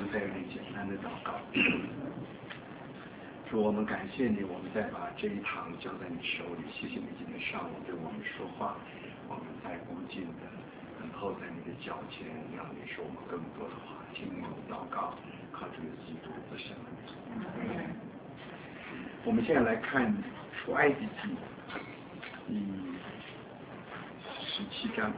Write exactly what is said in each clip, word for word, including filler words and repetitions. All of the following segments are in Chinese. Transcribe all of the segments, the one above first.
再有点简单的祷告。主，我们感谢你，我们再把这一堂交在你手里。谢谢你今天上午对我们说话，我们在恭敬的等候在你的脚前，让你说我们更多的话。听我们祷告，靠主基督的圣名。我们现在来看出埃及记第十七章。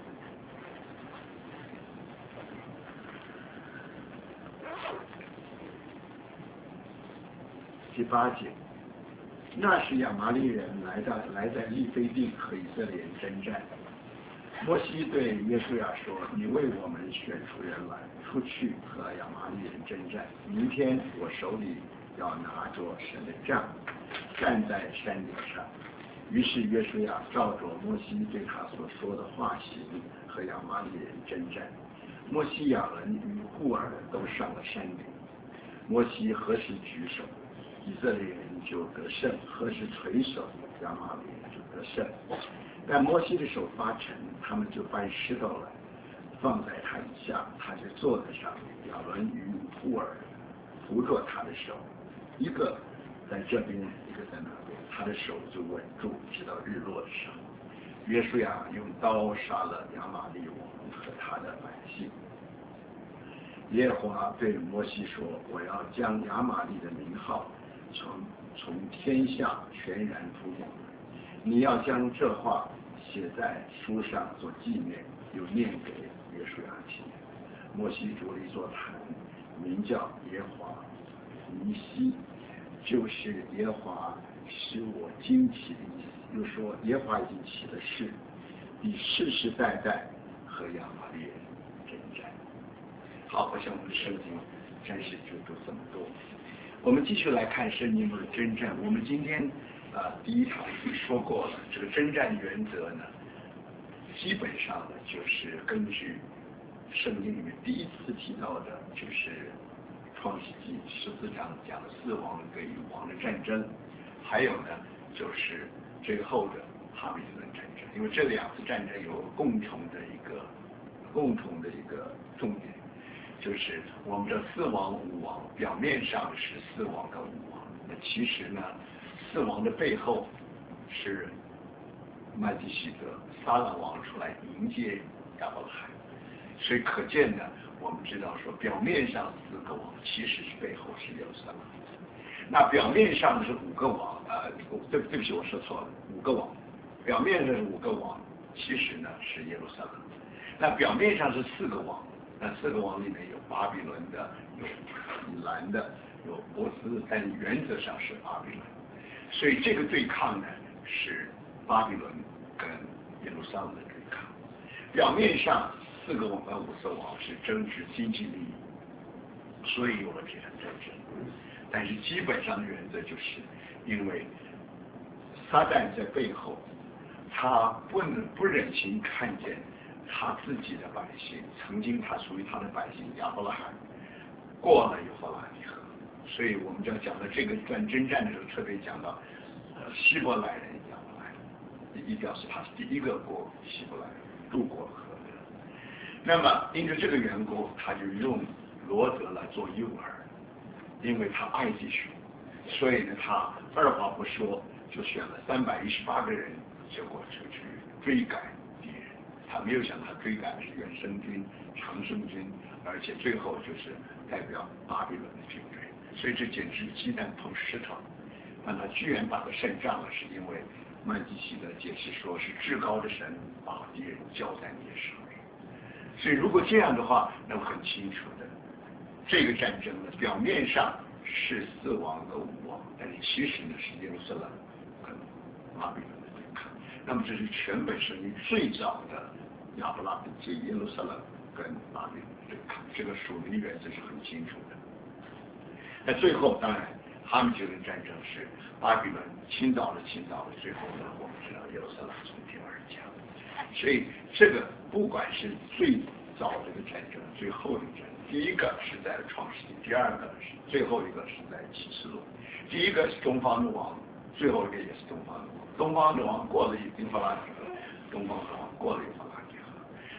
第八节，那时亚玛力人来到来在利非定和以色列人征战。摩西对约书亚说：“你为我们选出人来，出去和亚玛力人征战。明天我手里要拿着神的杖，站在山顶上。”于是约书亚照着摩西对他所说的话行，和亚玛力人征战。摩西、亚伦与户尔都上了山顶。摩西何时举手，以色列人就得胜；何时垂手，亚玛力人就得胜。但摩西的手发沉，他们就搬石头来，放在他以下，他就坐在上面。亚伦与户尔扶着他的手，一个在这边，一个在那边，他的手就稳住，直到日落的时候。约书亚用刀杀了亚玛力王和他的百姓。耶和华对摩西说：“我要将亚玛力的名号从从天下全然覆没。你要将这话写在书上做纪念，又念给约书亚听。”摩西筑了一座坛，名叫耶和华尼西，就是耶和华使我惊奇的意思。又说耶和华已经起了誓，必世世代代和亚玛力人征战。好，我想我们的圣经真是就读这么多。我们继续来看圣经中的征战。我们今天啊、呃、第一堂已经说过了，这个征战原则呢，基本上呢就是根据圣经里面第一次提到的，就是创世纪十四章讲的四王跟与王的战争，还有呢就是最后的哈比伦战争。因为这两次战争有共同的一个共同的一个重点。就是我们的四王五王，表面上是四王跟五王，那其实呢，四王的背后是麦基洗德撒冷王出来迎接亚伯拉罕，所以可见呢，我们知道说，表面上四个王，其实是背后是耶路撒冷。那表面上是五个王，呃，对对不起，我说错了，五个王，表面上是五个王，其实呢是耶路撒冷。那表面上是四个王。那四个王里面有巴比伦的，有以兰的，有波斯，但原则上是巴比伦。所以这个对抗呢是巴比伦跟耶路撒冷的对抗。表面上四个王跟五色王是争执经济利益，所以有了这场战争。但是基本上的原则就是，因为撒旦在背后，他不能不忍心看见他自己的百姓，曾经他属于他的百姓亚伯拉罕过了幼发拉底河，所以我们就要讲到这个段征战的时候，特别讲到呃希伯来人亚伯拉罕，以表示他是第一个过希伯来人渡过河的。那么因着这个缘故，他就用罗德来做诱饵，因为他爱弟兄，所以呢他二话不说就选了三百一十八个人，结果就去追赶。他没有想他追赶的是远生军、长生军，而且最后就是代表巴比伦的军队，所以这简直鸡蛋碰石头。但他居然把他胜仗了，是因为曼基希德解释说是至高的神把敌人交在你的手里。所以如果这样的话，那么很清楚的，这个战争呢，表面上是四王和五王，但是其实呢是耶路撒冷跟巴比伦的对抗。那么这是全本圣经最早的亚伯拉罕接耶路撒冷跟巴比伦的对抗，这个属灵原则是很清楚的。那最后当然哈米吉伦战争是巴比伦倾倒了倾倒了，最后呢我们知道耶路撒冷从天而降。所以这个不管是最早这个战争，最后的战争，第一个是在创世纪，第二个是最后一个是在启示录。第一个是东方的王，最后一个也是东方的王。东方的王过了幼发拉底河，东方的王过了幼发拉底河。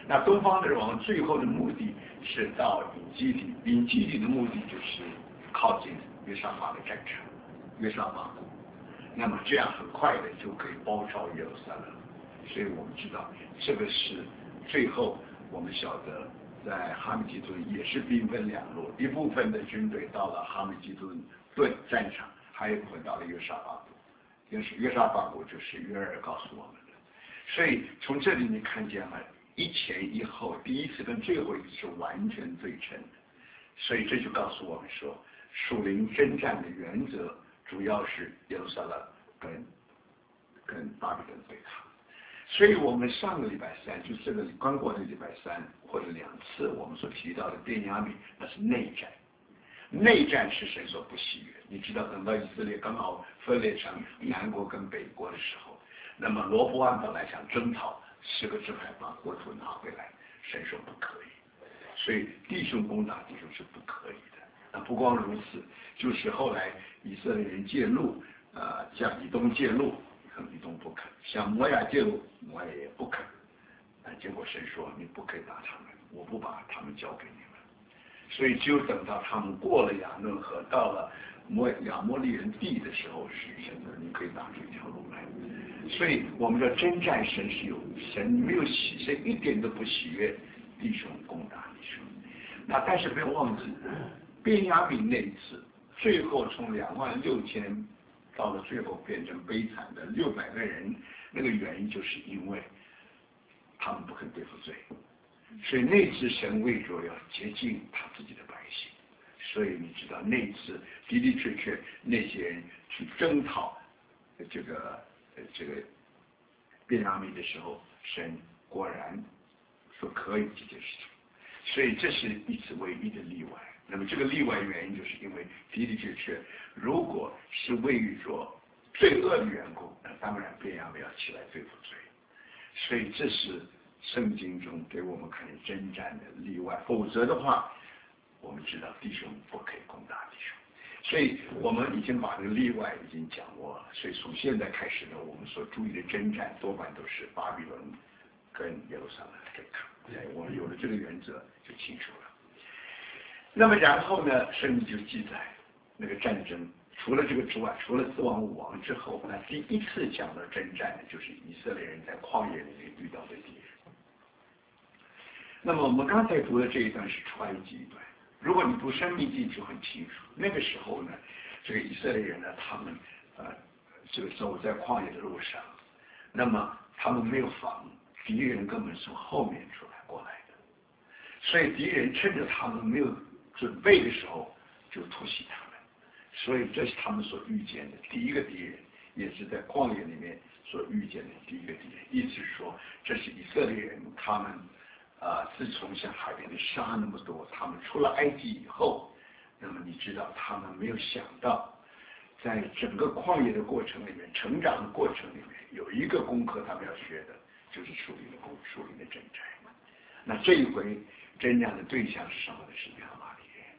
那东方的王最后的目的是到隐基底，隐基底的目的就是靠近约沙法的战场，约沙法谷，那么这样很快的就可以包抄耶路撒冷。所以我们知道这个是最后我们晓得在哈米吉顿也是兵分两路，一部分的军队到了哈米吉顿顿战场，还有一部分到了约沙法谷，约约沙法谷就是约珥告诉我们的。所以从这里你看见了一前一后，第一次跟最后一次是完全对称的，所以这就告诉我们说，属灵征战的原则主要是耶路撒冷跟跟巴比伦对抗。所以我们上个礼拜三，就这个刚过的礼拜三或者两次，我们所提到的便雅悯，那是内战。内战是神所不喜悦。你知道，等到以色列刚好分裂成南国跟北国的时候，那么罗波安本来想征讨十个支派把国土拿回来，神说不可以。所以弟兄攻打弟兄是不可以的。那不光如此，就是后来以色列人介入，呃，向以东介入。以东不肯，向摩亚介入，摩亚也不肯。啊，结果神说你不可以打他们，我不把他们交给你们。所以只有等到他们过了亚嫩河，到了摩亚摩利人地的时候，是神的，你可以打出一条路来。所以我们的征战神是有神没有喜，神一点都不喜悦弟兄攻打弟兄。那但是不要忘记，便雅悯那一次，最后从两万六千。到了最后变成悲惨的六百个人，那个原因就是因为他们不肯对付罪，所以那次神为着要洁净他自己的百姓，所以你知道那次的的确确那些人去征讨这个这个便雅悯的时候，神果然说可以这件事情，所以这是一次唯一的例外。那么这个例外原因就是因为的的确确，如果是为于着罪恶的缘故，那当然便雅悯要起来对付罪。所以这是圣经中给我们看征战的例外，否则的话，我们知道弟兄不可以攻打弟兄。所以我们已经把这个例外已经讲过了。所以从现在开始呢，我们所注意的征战多半都是巴比伦跟耶路撒冷的对抗。对，我们有了这个原则就清楚了。那么然后呢，圣经就记载那个战争，除了这个之外，除了四王五王之后，那第一次讲到征战的就是以色列人在旷野里面遇到的敌人。那么我们刚才读的这一段是出埃及一段，如果你读申命记就很清楚，那个时候呢，这个以色列人呢，他们呃这个走在旷野的路上，那么他们没有防，敌人根本从后面出来过来的，所以敌人趁着他们没有准备的时候就突袭他们，所以这是他们所遇见的第一个敌人，也是在旷野里面所遇见的第一个敌人。意思是说，这是以色列人他们啊、呃，自从像海边的沙那么多，他们出了埃及以后，那么你知道他们没有想到，在整个旷野的过程里面，成长的过程里面，有一个功课他们要学的，就是属灵的功，属灵的征战。那这一回征战的对象是什么呢？是亚玛力人。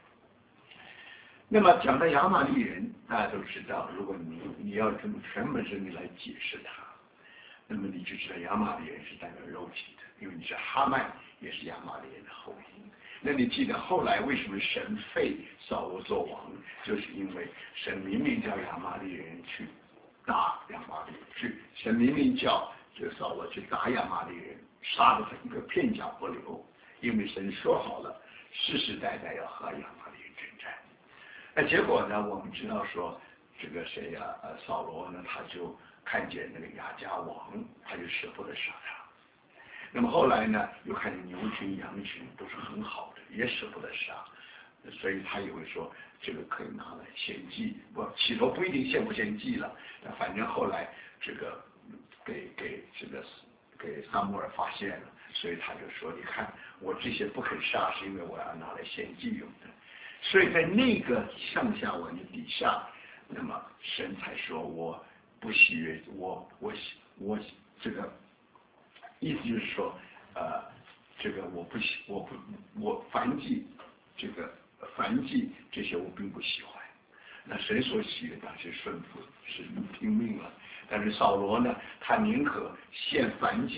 那么讲到亚玛力人，大家都知道，如果你你要从全本真理来解释它，那么你就知道亚玛力人是代表肉体的，因为你是哈曼也是亚玛力人的后裔。那你记得后来为什么神废扫罗做王，就是因为神明明叫亚玛力人去打亚玛力人，去神明明叫这个扫罗去打亚玛力人，杀的他一个片甲不留，因为神说好了，世世代代要和亚玛力人征战。那结果呢，我们知道说这个谁呀、啊，呃，扫罗呢，他就看见那个亚迦王，他就舍不得杀他。那么后来呢，又看见牛群羊群都是很好的，也舍不得杀，所以他也会说这个可以拿来献祭。不，起头不一定献不献祭了，但反正后来这个给给这个给撒母耳发现了，所以他就说，你看我这些不肯杀，是因为我要拿来献祭用的。所以在那个上下文的底下，那么神才说我不喜悦，我我我这个。意思就是说，呃，这个我不喜，我不，我凡祭，这个凡祭这些我并不喜欢。那神所喜的当然是顺服，是听命了。但是扫罗呢，他宁可献凡祭，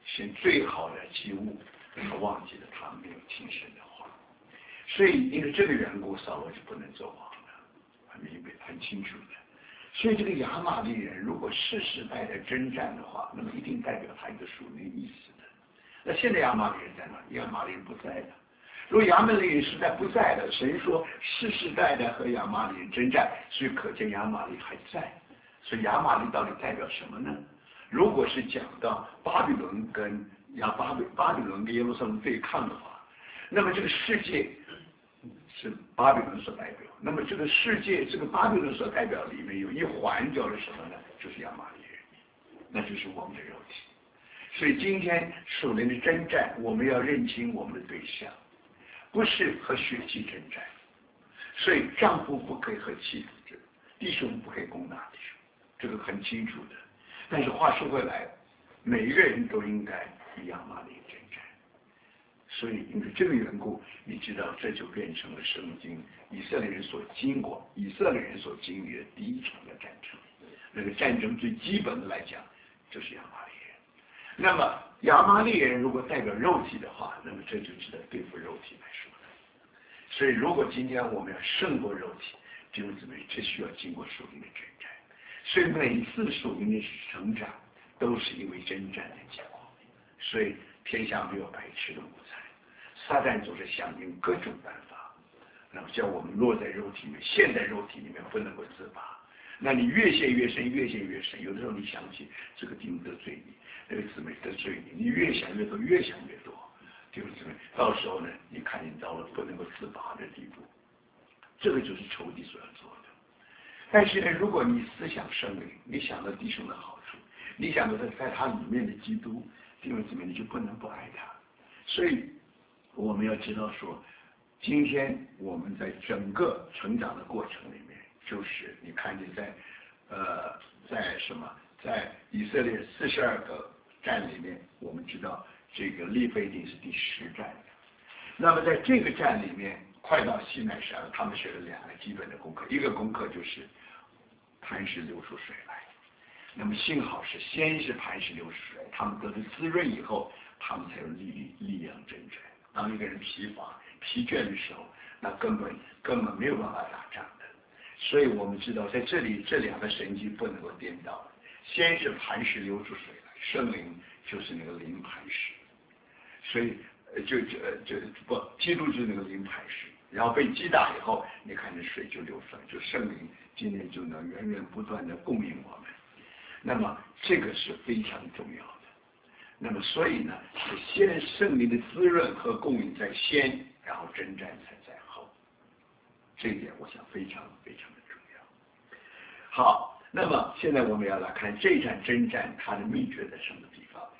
选最好的祭物，他忘记了他没有听神的话，所以因为这个缘故，扫罗就不能做王了，很明白很清楚的。所以这个亚玛力人如果世世代代征战的话，那么一定代表他一个属灵意思的。那现在亚玛力人在哪？亚玛力人不在了。如果亚玛力人实在不在了，神说世世代代和亚玛力人征战，所以可见亚玛力还在。所以亚玛力到底代表什么呢？如果是讲到巴比伦跟亚巴比巴比伦跟耶路撒冷对抗的话，那么这个世界是巴比伦所代表。那么这个世界，这个巴比伦所代表里面有一环叫做什么呢？就是亚玛力人，那就是我们的肉体。所以今天属灵的征战，我们要认清我们的对象，不是和血气征战。所以丈夫不可以和妻子，弟兄不可以攻打弟兄，这个很清楚的。但是话说回来，每一个人都应该与亚玛力征战。所以因为这个缘故，你知道这就变成了圣经以色列人所经过、以色列人所经历的第一场的战争。那个战争最基本的来讲，就是亚玛力人。那么亚玛力人如果代表肉体的话，那么这就值得对付肉体来说的。所以如果今天我们要胜过肉体，弟兄姊妹，这需要经过属灵的征战。所以每一次属灵的成长，都是因为征战的结果。所以天下没有白吃的午餐，撒旦总是想尽各种办法，然后叫我们落在肉体里面，陷在肉体里面不能够自拔。那你越陷越深，越陷越深。有的时候你想起这个弟兄得罪你，那个姊妹得罪你，你越想越多，越想越多。弟兄姊妹，到时候呢，你看你到了不能够自拔的地步，这个就是仇敌所要做的。但是呢，如果你思想圣灵，你想到弟兄的好处，你想到他在他里面的基督，弟兄姊妹，你就不能不爱他。所以我们要知道说，今天我们在整个成长的过程里面，就是你看见在呃在什么，在以色列四十二个站里面，我们知道这个利非定是第十站。那么在这个站里面，快到西奈山了，他们学了两个基本的功课，一个功课就是磐石流出水来。那么幸好是先是磐石流出水，他们得到滋润以后，他们才有力力量征战。当一个人疲乏疲倦的时候，那根本根本没有办法打仗的。所以我们知道在这里这两个神迹不能够颠倒，先是磐石流出水来，圣灵就是那个灵磐石，所以就就就不基督就是那个灵磐石，然后被击打以后，你看这水就流出来，就圣灵今天就能源源不断的供应我们。那么这个是非常重要的。那么所以呢，是先圣灵的滋润和供应在先，然后征战才在后。这一点我想非常非常的重要。好，那么现在我们要来看这场征战它的秘诀在什么地方？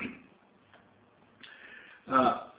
呃，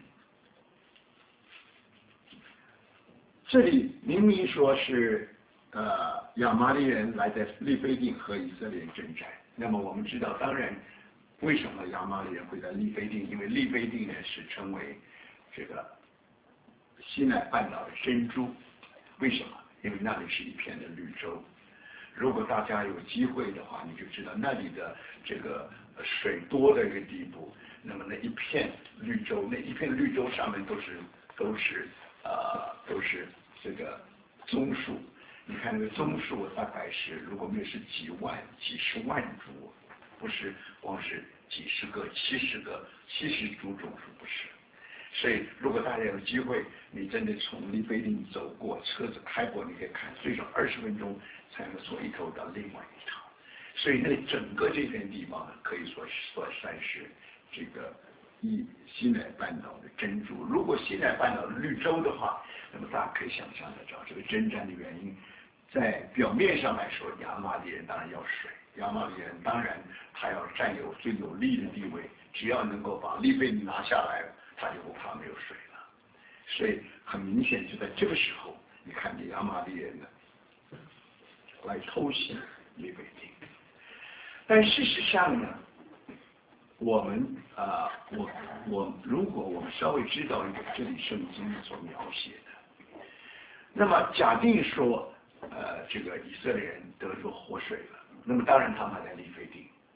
这里明明说是呃亚玛力人来在利非定和以色列人征战，那么我们知道，当然为什么亚玛力人会在利非定？因为利非定呢是称为这个西奈半岛的珍珠。为什么？因为那里是一片的绿洲。如果大家有机会的话，你就知道那里的这个水多的一个地步，那么那一片绿洲，那一片绿洲上面都是都是呃都是这个棕树。你看那个棕树大概是如果没有是几万几十万株，不是光是几十个七十个七十株种树，不是。所以如果大家有机会，你真的从利非定走过，车子开过，你可以看最少二十分钟才能从一头到另外一头。所以那整个这片地方呢，可以说说算是这个一西奈半岛的珍珠。如果西奈半岛的绿洲的话，那么大家可以想象得着这个征战的原因。在表面上来说，亚玛力人当然要水，亚玛力人当然他要占有最有利的地位，只要能够把利非定拿下来，他就不怕没有水了。所以很明显，就在这个时候，你看见亚玛力人呢来偷袭利非定。但事实上呢，我们啊、呃，我我如果我们稍微知道一点这里圣经所描写的，那么假定说，呃，这个以色列人得着活水了，那么当然他们还在利非定，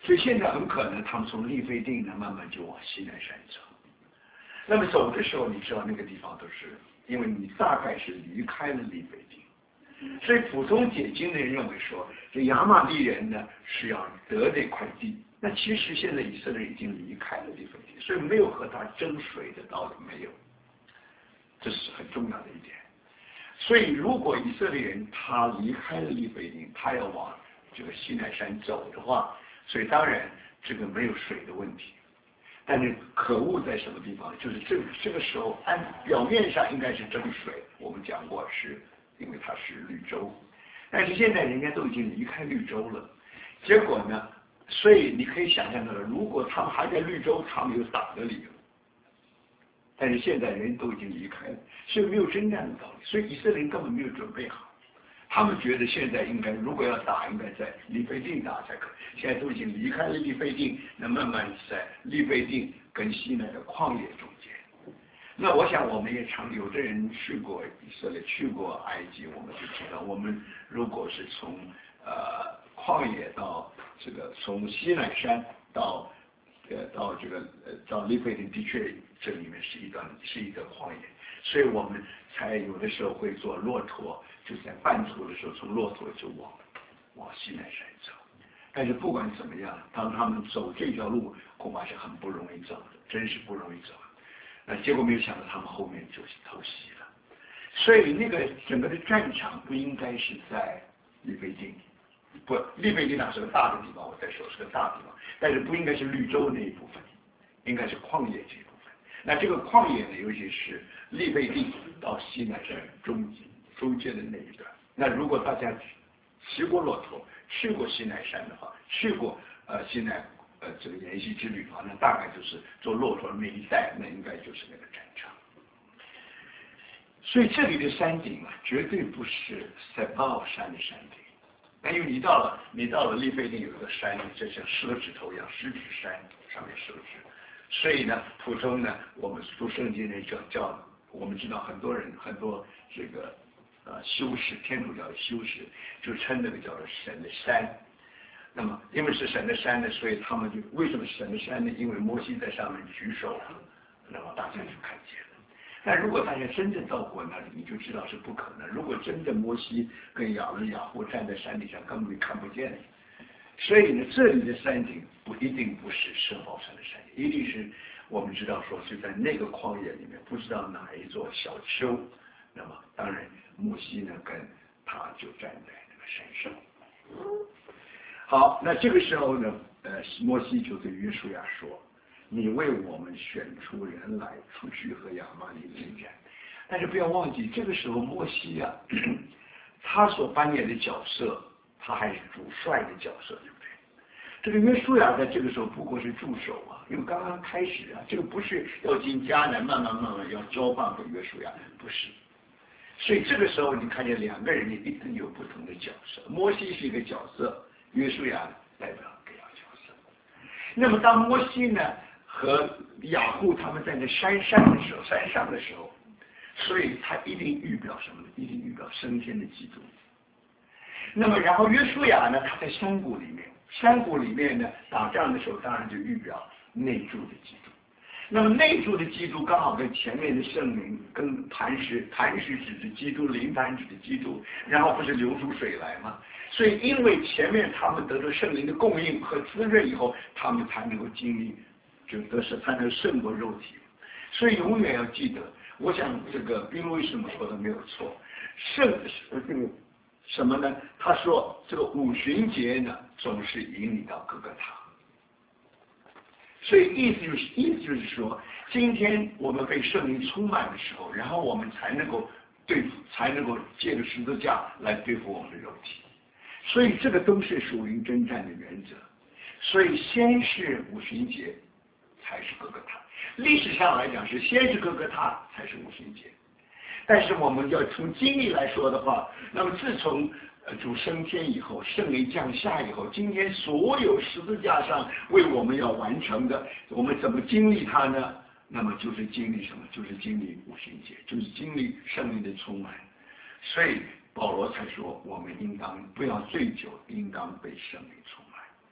所以现在很可能他们从利非定呢慢慢就往西奈山走。那么走的时候，你知道那个地方都是，因为你大概是离开了利非定，所以普通解经的人认为说，这亚玛力人呢是要得这块地。那其实现在以色列已经离开了利非定，所以没有和他争水的道理，没有，这是很重要的一点。所以如果以色列人他离开了利非定，他要往这个西奈山走的话，所以当然这个没有水的问题。但是可恶在什么地方？就是这这个时候按表面上应该是争水，我们讲过是因为它是绿洲，但是现在人家都已经离开绿洲了，结果呢？所以你可以想象到了，如果他们还在绿洲，他们有打的理由。但是现在人都已经离开了，所以没有征战的道理。所以以色列人根本没有准备好，他们觉得现在应该如果要打，应该在利非定打才可以。现在都已经离开了利非定，那慢慢在利非定跟西奈的旷野中间。那我想我们也常有的人去过以色列，去过埃及，我们就知道，我们如果是从呃旷野到这个从西奈山到呃到这个呃到利非定，的确这里面是一段是一个旷野，所以我们才有的时候会坐骆驼，就在半途的时候从骆驼就往往西奈山走。但是不管怎么样，当他们走这条路恐怕是很不容易走的，真是不容易走。那结果没有想到他们后面就是偷袭了，所以那个整个的战场不应该是在利非定。不，利非定那是个大的地方，我再说是个大地方，但是不应该是绿洲那一部分，应该是旷野这一部分。那这个旷野呢，尤其是利非定到西奈山中中间的那一段。那如果大家骑过骆驼，去过西奈山的话，去过呃西奈呃这个沿溪之旅的话，那大概就是坐骆驼那一带，那应该就是那个战场。所以这里的山顶啊，绝对不是塞巴奥山的山顶。那因为你到了，你到了利非定有一个山，就像手指头一样，十指山上面手指，所以呢，普通呢，我们读圣经那叫叫，我们知道很多人很多这个呃修士，天主教的修士就称那个叫做神的山。那么因为是神的山呢，所以他们就为什么神的山呢？因为摩西在上面举手，那么大家就看见了。但如果大家真正到过那里，你就知道是不可能。如果真的摩西跟亚伦、雅户站在山顶上，根本看不见。所以呢，这里的山顶不一定不是圣宝山的山顶，一定是我们知道说是在那个旷野里面，不知道哪一座小丘。那么当然，摩西呢跟他就站在那个山上。好，那这个时候呢，呃，摩西就对约书亚说。你为我们选出人来，出去和亚玛力征战。但是不要忘记，这个时候摩西啊，他所扮演的角色，他还是主帅的角色，对不对？这个约书亚在这个时候不过是助手啊，因为刚刚开始啊，这个不是要进迦南，慢慢慢慢要交棒给约书亚，不是。所以这个时候你看见两个人一定有不同的角色，摩西是一个角色，约书亚代表各样角色。那么当摩西呢？和雅户他们在那山上的时候，山上的时候，所以他一定预表什么呢？一定预表升天的基督。那么，然后约书亚呢，他在山谷里面，山谷里面呢，打仗的时候，当然就预表内住的基督。那么内住的基督刚好跟前面的圣灵，跟磐石，磐石指的基督，灵磐指的基督，然后不是流出水来吗？所以因为前面他们得到圣灵的供应和滋润以后，他们才能够经历。就得是才能胜过肉体，所以永远要记得，我想这个宾路易什么说的没有错，胜这个什么呢？他说这个五旬节呢，总是引你到各个塔，所以意思就是意思就是说，今天我们被圣灵充满的时候，然后我们才能够对付，才能够借着十字架来对付我们的肉体，所以这个都是属灵征战的原则。所以先是五旬节。才是各个塔，历史上来讲是先是各个塔，才是五旬节。但是我们要从经历来说的话，那么自从主升天以后，圣灵降下以后，今天所有十字架上为我们要完成的，我们怎么经历它呢？那么就是经历什么？就是经历五旬节，就是经历圣灵的充满。所以保罗才说，我们应当不要醉酒，应当被圣灵充满。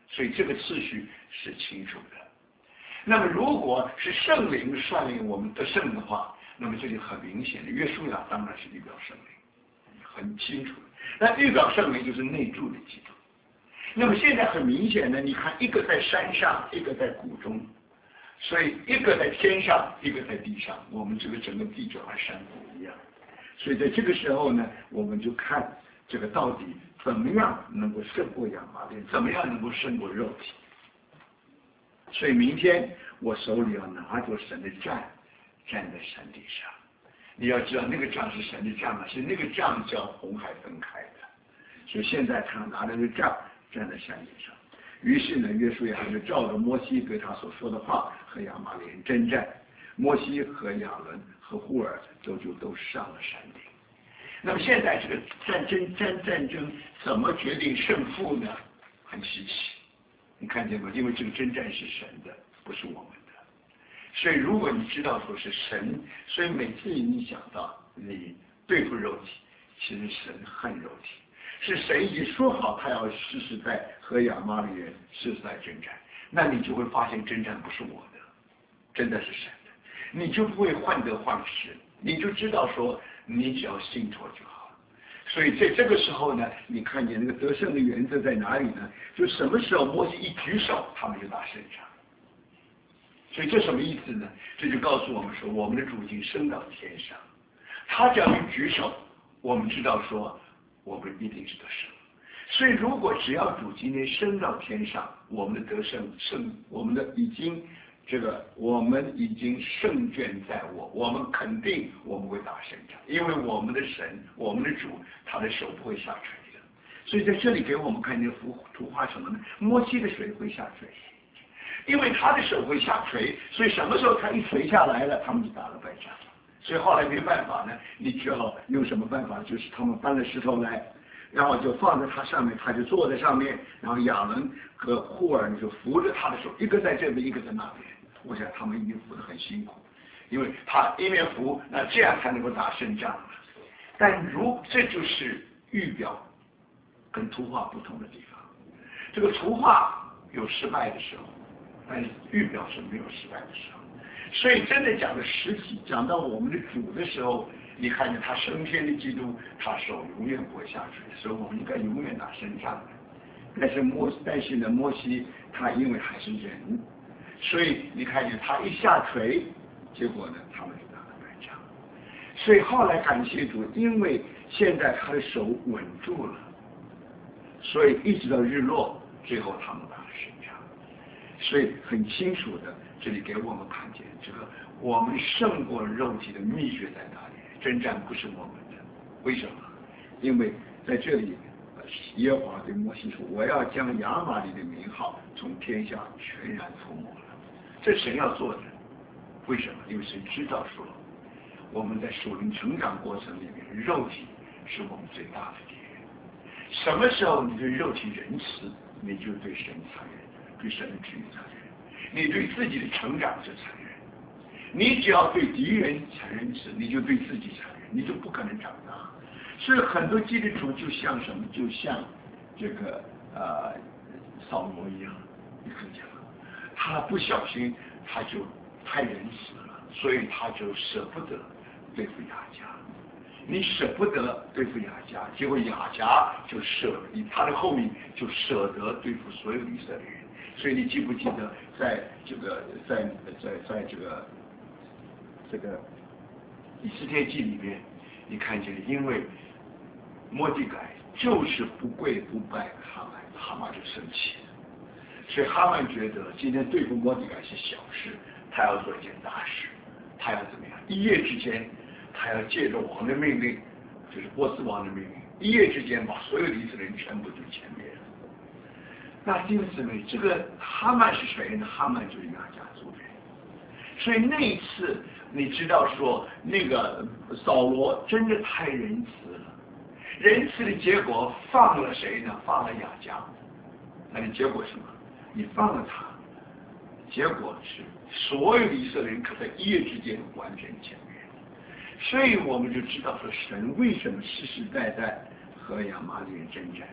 所以这个次序是清楚的。那么如果是圣灵率领我们得胜的话，那么这里很明显的，约书亚当然是预表圣灵，很清楚的。那预表圣灵就是内住的基督。那么现在很明显的，你看一个在山上，一个在谷中，所以一个在天上，一个在地上，我们这个整个地就和山谷一样。所以在这个时候呢，我们就看这个到底怎么样能够胜过亚玛力，怎么样能够胜过肉体。所以明天我手里要拿着神的杖，站在山顶上。你要知道那个杖是神的杖啊，是那个杖叫红海分开的。所以现在他拿着这杖站在山顶上。于是呢，约书亚就照着摩西对他所说的话和亚玛力人征战。摩西和亚伦和户尔都就都上了山顶。那么现在这个战争战战争怎么决定胜负呢？很稀奇。你看见吗？因为这个征战是神的，不是我们的。所以如果你知道说是神，所以每次你想到你对付肉体，其实神恨肉体，是神已经说好他要世世代和亚玛力人世世代征战，那你就会发现征战不是我的，真的是神的，你就不会患得患失，你就知道说你只要信托就好。所以在这个时候呢，你看见那个得胜的原则在哪里呢？就什么时候摩西一举手，他们就打胜仗。所以这什么意思呢？这就告诉我们说，我们的主已经升到天上，他只要一举手，我们知道说我们一定是得胜。所以如果只要主今天升到天上，我们的得胜胜，我们的已经这个我们已经胜券在握，我们肯定我们会打胜仗，因为我们的神，我们的主，他的手不会下垂的。所以在这里给我们看这幅图画什么呢？摩西的水会下垂，因为他的手会下垂，所以什么时候他一垂下来了，他们就打了败仗。所以后来没办法呢，你只好用什么办法？就是他们搬了石头来，然后就放在他上面，他就坐在上面，然后亚伦和户尔就扶着他的手，一个在这边，一个在那边。我想他们一定扶得很辛苦，因为他一面扶，那这样才能够打胜仗。但如这就是预表跟图画不同的地方。这个图画有失败的时候，但是预表是没有失败的时候。所以真的讲的实体，讲到我们的主的时候，你看见他升天的基督，他手永远不会下垂，所以我们应该永远打胜仗。但是摩，但是呢，摩西他因为还是人。所以你看见他一下垂，结果呢，他们就打了败仗。所以后来感谢主，因为现在他的手稳住了，所以一直到日落，最后他们打了胜仗。所以很清楚的，这里给我们看见这个我们胜过肉体的秘诀在哪里？征战不是我们的，为什么？因为在这里。耶和华对摩西说：“我要将亚玛力的名号从天下全然覆没了。”这神要做的，为什么？因为神知道说，我们在属灵成长过程里面，肉体是我们最大的敌人。什么时候你对肉体仁慈，你就对神残忍，对神的旨意残忍；你对自己的成长是残忍。你只要对敌人残忍慈，你就对自己残忍，你就不可能长大。所以很多基督徒就像什么？就像这个呃扫罗一样，你看见吗？他不小心他就太仁慈了，所以他就舍不得对付雅迦。你舍不得对付雅迦，结果雅迦就舍，他的后面就舍得对付所有以色列人。所以你记不记得，在这个在在在这个这个以斯帖记里面，你看见，因为摩底改就是不跪不拜哈曼，哈曼就生气了。所以哈曼觉得今天对付摩底改是小事，他要做一件大事，他要怎么样？一夜之间，他要借着王的命令，就是波斯王的命令，一夜之间把所有的以色列人全部就歼灭了。那弟兄姊妹，这个哈曼是谁呢？哈曼就是亚甲族人。所以那一次，你知道说那个扫罗真的太仁慈了。仁慈的结果放了谁呢？放了雅迦。那你结果什么？你放了他，结果是所有的以色列人可在一夜之间完全歼灭。所以我们就知道说，神为什么世世代代和亚玛力人征战，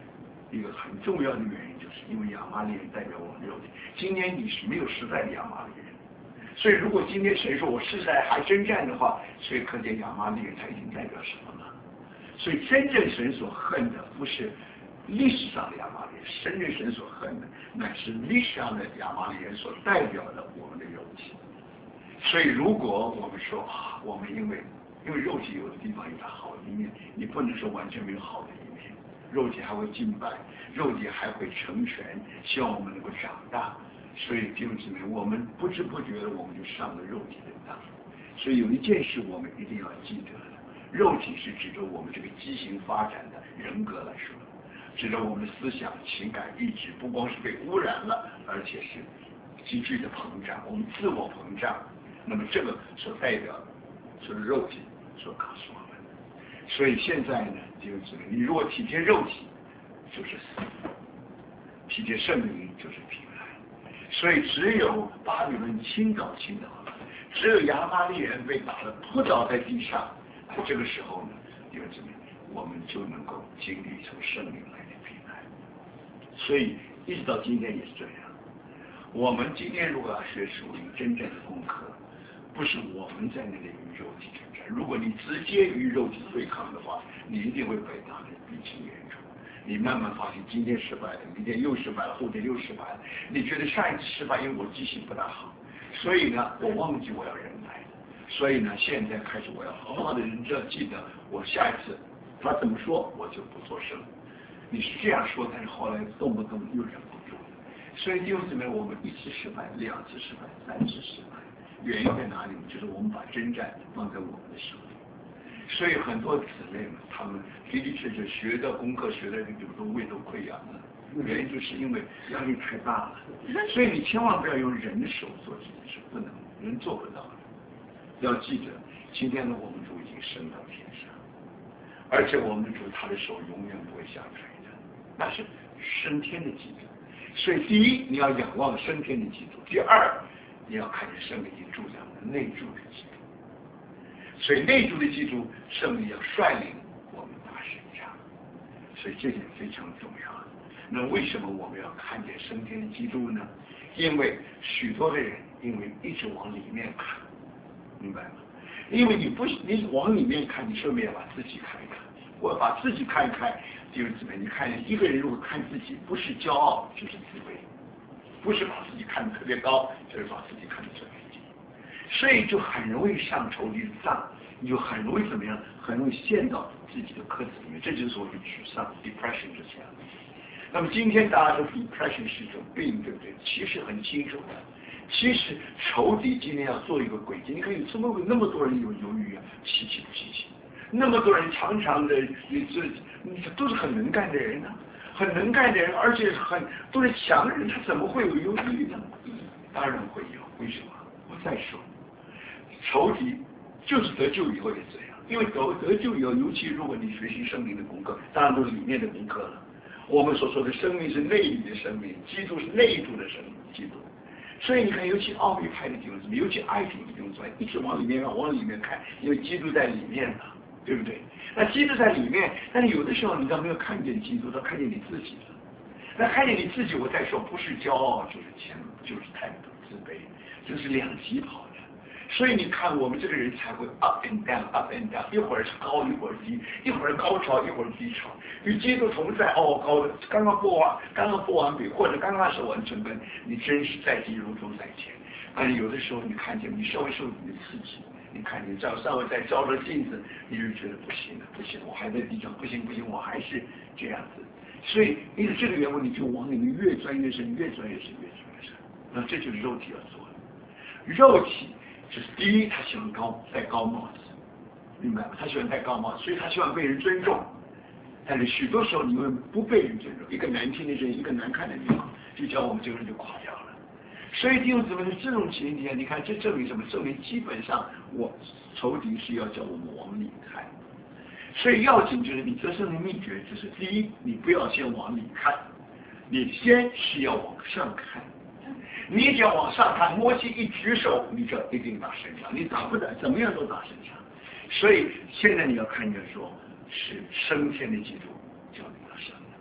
一个很重要的原因，就是因为亚玛力人代表我们肉体。今天你是没有实在的亚玛力人，所以如果今天谁说我实在还征战的话，所以可见亚玛力人他已经代表什么了？所以真正神所恨的不是历史上的亚玛力人，真正神所恨的乃是历史上的亚玛力人所代表的我们的肉体。所以如果我们说啊，我们因为因为肉体有的地方有它好的一面，你不能说完全没有好的一面。肉体还会敬拜，肉体还会成全，希望我们能够长大。所以弟兄姊妹，我们不知不觉的我们就上了肉体的当。所以有一件事我们一定要记得的，肉体是指着我们这个畸形发展的人格来说，指着我们的思想、情感、意志不光是被污染了，而且是急剧的膨胀，我们自我膨胀。那么这个所代表的就是肉体所告诉我们的。所以现在呢，弟兄姊妹，你如果体贴肉体，就是死；体贴圣灵，就是平安。所以只有巴比伦倾倒倾倒了，只有亚玛力人被打得扑倒在地上，哎，这个时候呢，弟兄姊妹，我们就能够经历从圣灵来的平安。所以一直到今天也是这样。我们今天如果要学属灵真正的功课，不是我们在那里与肉体征战。如果你直接与肉体对抗的话，你一定会被打得鼻青脸肿。你慢慢发现今天失败了，明天又失败了，后天又失败了。你觉得上一次失败，因为我记性不大好，所以呢，我忘记我要忍耐。所以呢，现在开始我要好好的忍着，记得我下一次他怎么说，我就不作声。你是这样说，但是后来动不动又忍不住了。所以弟兄姊妹，我们一次失败，两次失败，三次失败。原因在哪里？就是我们把征战放在我们的手里。所以很多姊妹们，他们的的确确学的功课学的有都胃都溃疡了，原因就是因为压力太大了。所以你千万不要用人的手做这件事，不能，人做不到的。要记得，今天的我们主已经升到天上，而且我们主他的手永远不会下垂的，那是升天的基督。所以第一，你要仰望升天的基督；第二，你要看见圣灵住在我们内住的基督。所以内住的基督，圣灵要率领我们打胜仗，所以这点非常重要。那为什么我们要看见升天的基督呢？因为许多的人因为一直往里面看，明白吗？因为你不你往里面看，你顺便把自己看一看，或者把自己看一看。弟兄姊妹，你看一个人如果看自己，不是骄傲就是自卑，不是把自己看得特别高，就是把自己看得特别低，所以就很容易上仇敌的当，你就很容易怎么样？很容易陷到自己的壳子里面，这就是所谓的沮丧 （depression） 这样。那么今天大家说 depression 是一种病，对不对？其实很清楚的，其实仇敌今天要做一个轨迹，你看有这么那么多人有忧郁啊，稀奇不稀奇？那么多人常常的，这这都是很能干的人啊，很能干的人，而且很都是强人，他怎么会有忧郁呢？当然会有，为什么？我再说，仇敌就是得救以后也这样，因为得得救以后，尤其如果你学习生命的功课，当然都是里面的功课了。我们所说的生命是内里的生命，基督是内住的生命，基督。所以你看，尤其奥秘派的弟兄姊妹，尤其爱主的弟兄姊妹，一直往里面看，往里面看，因为基督在里面了，对不对？那基督在里面，但是有的时候你倒没有看见基督，他看见你自己了。那看见你自己，我再说，不是骄傲，就是谦，就是态度自卑，这是两极跑的。所以你看，我们这个人才会 up and down，up and down， 一会儿是高，一会儿低，一会儿高潮，一会儿低潮。与基督同在，哦，高的刚刚过完，刚刚过完比，或者刚刚是完成本，你真是在地如同在天。但是有的时候你看见，你稍微受你的刺激，你看见照稍微再照着镜子，你就觉得不行了，不行，我还在地上，不行不行，我还是这样子。所以因为这个缘故，你就往里面越钻越深，越钻越深，越钻越深。那这就是肉体要做的，肉体。就是第一，他喜欢高戴高帽子，明白吗？他喜欢戴高帽子，所以他希望被人尊重。但是许多时候你会不被人尊重，一个难听的人，一个难看的地方，就叫我们这个人就垮掉了。所以弟兄姊妹，这种情形下，你看这证明什么？证明基本上我仇敌是要叫我们往里看。所以要紧就是你得胜的秘诀，就是第一，你不要先往里看，你先是要往上看。你只要往上看，摩西一举手，你就一定打胜仗。你打不打，怎么样都打胜仗。所以现在你要看见说，是升天的基督叫你打胜仗。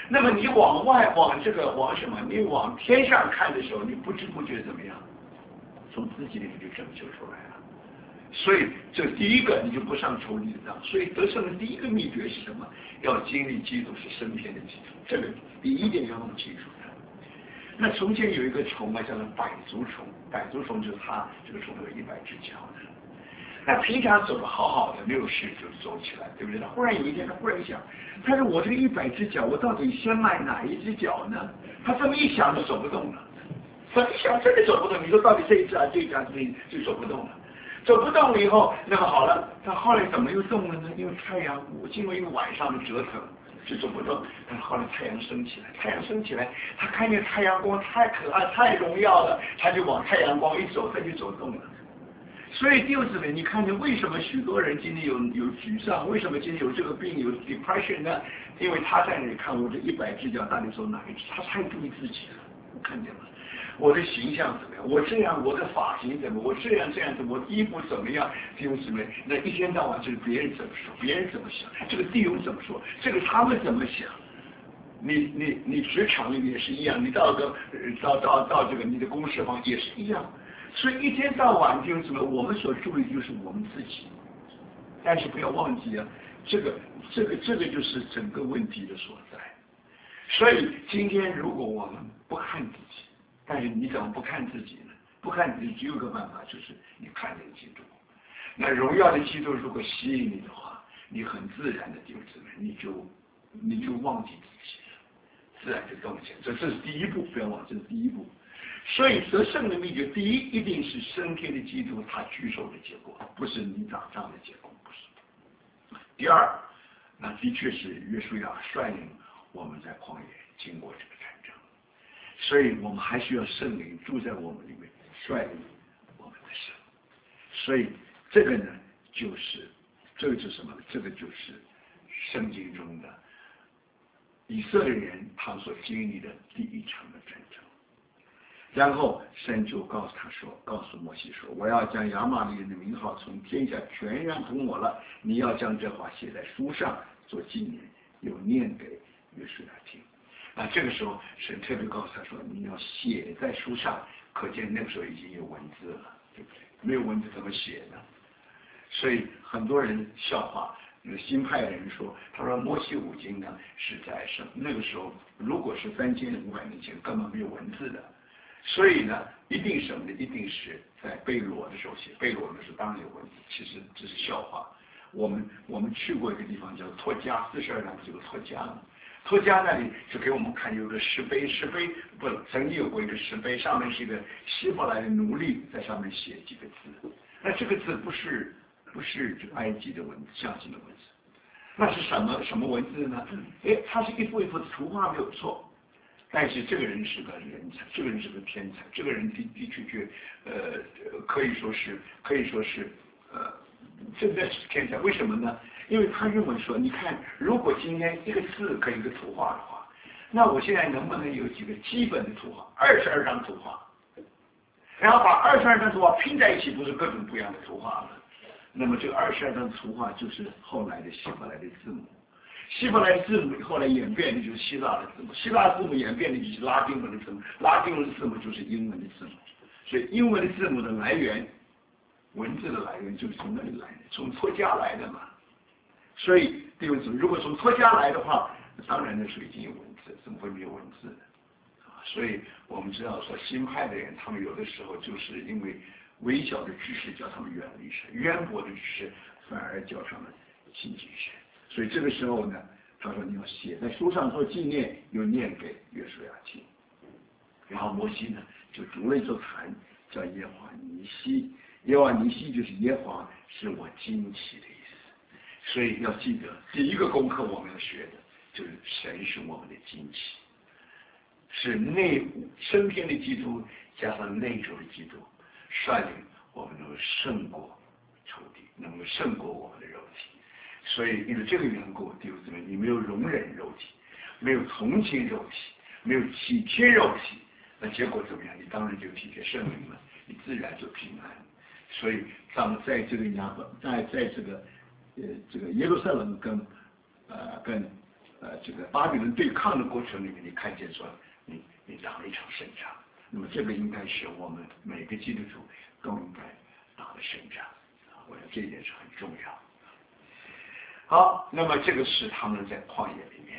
那么你往外往这个往什么？你往天上看的时候，你不知不觉怎么样，从自己里面就拯救出来了。所以这第一个你就不上仇敌的仗。所以得胜的第一个秘诀是什么？要经历基督是升天的基础，这个第一点要弄清楚的。那从前有一个虫啊，叫做百足虫，百足虫就是它这个虫有一百只脚的。那平常走得好好的，没有事就走起来，对不对？他忽然有一天，他忽然想，他说我这个一百只脚，我到底先迈哪一只脚呢？他这么一想就走不动了，这么一想真的走不动。你说到底这一只啊，这一只啊，这一只就走不动了。走不动了以后，那么好了，他后来怎么又动了呢？因为太阳，经过一个晚上的折腾，就走不动。但是后来太阳升起来，太阳升起来，他看见太阳光太可爱、太荣耀了，他就往太阳光一走，他就走动了。所以弟兄姊妹，你看见为什么许多人今天有有沮丧？为什么今天有这个病有 depression 呢？因为他在那里看我这一百只脚到底走哪一只，他太注意自己了，看见吗？我的形象怎么样？我这样，我的发型怎么？我这样这样子，我衣服怎么样？弟兄姊妹，那一天到晚就是别人怎么说，别人怎么想，这个弟兄怎么说，这个他们怎么想？你你你职场里面也是一样，你到个到到到这个你的公事方也是一样。所以一天到晚弟兄姊妹，我们所注意就是我们自己，但是不要忘记啊，这个这个这个就是整个问题的所在。所以今天如果我们不看自己，但是你怎么不看自己呢？不看自己只有个办法，就是你看见基督。那荣耀的基督如果吸引你的话，你很自然的弟兄姊妹，你就你就忘记自己了，自然就动起来。这这是第一步，不要忘，这是第一步。所以得胜的秘诀，第一一定是升天的基督他居首的结果，不是你打仗的结果，不是。第二，那的确是约书亚率领我们在旷野经过这个战争，所以我们还需要圣灵住在我们里面，率领我们的神。所以这个呢，就是这个是什么呢？这个就是圣经中的以色列人他所经历的第一场的战争。然后神就告诉他说，告诉摩西说，我要将亚玛力人的名号从天下全然涂抹了，你要将这话写在书上做纪念，又念给约书亚听。啊，这个时候神特别告诉他说，你要写在书上，可见那个时候已经有文字了，对不对？没有文字怎么写呢？所以很多人笑话那个新派的人说，他说摩西五经呢是在什那个时候，如果是三千五百年前根本没有文字的。所以呢，一定什么呢？一定是在贝罗的时候写。贝罗呢是当然有文字，其实这是笑话。我们我们去过一个地方叫托加，四十二章这个托加呢，托加那里就给我们看有个石碑，石碑不曾经有过一个石碑，上面是一个希伯来的奴隶在上面写几个字。那这个字不是不是这个埃及的文字，象形的文字，那是什么什么文字呢？哎，它是一幅一幅的图画没有错。但是这个人是个人才，这个人是个天才，这个人的的确确，呃，可以说是可以说是，呃，真的是天才。为什么呢？因为他认为说，你看，如果今天一个字可以一个图画的话，那我现在能不能有几个基本的图画，二十二张图画，然后把二十二张图画拼在一起，不是各种不一样的图画了？那么这个二十二张图画就是后来的希伯来的字母。希伯来字母后来演变的就是希腊的字母，希腊字母演变的就是拉丁文的字母，拉丁文的字母就是英文的字母，所以英文的字母的来源，文字的来源就是从那里来的，从托家来的嘛。所以弟兄姊妹，如果从托家来的话，当然那时候已经有文字，怎么会没有文字呢？啊，所以我们知道说新派的人，他们有的时候就是因为微小的知识叫他们远离神，渊博的知识反而叫他们亲近神。所以这个时候呢，他说你要写在书上做纪念，又念给约书亚听。然后摩西呢就筑了一座坛，叫耶华尼西。耶华尼西就是耶华是我惊奇的意思。所以要记得第一个功课我们要学的就是神是我们的惊奇，是内升天的基督加上内住的基督，率领我们能够胜过仇敌，能够胜过我们的肉体。所以因为这个缘故，弟兄姊妹，你没有容忍肉体，没有同情肉体，没有体贴肉体，那结果怎么样？你当然就体贴圣灵了，你自然就平安。所以当在这个亚伯，在在这个呃这个耶路撒冷跟呃跟呃这个巴比伦对抗的过程里面，你看见说你你打了一场胜仗。那么这个应该是我们每个基督徒都应该打的胜仗，我想这一点是很重要。好，那么这个是他们在旷野里面。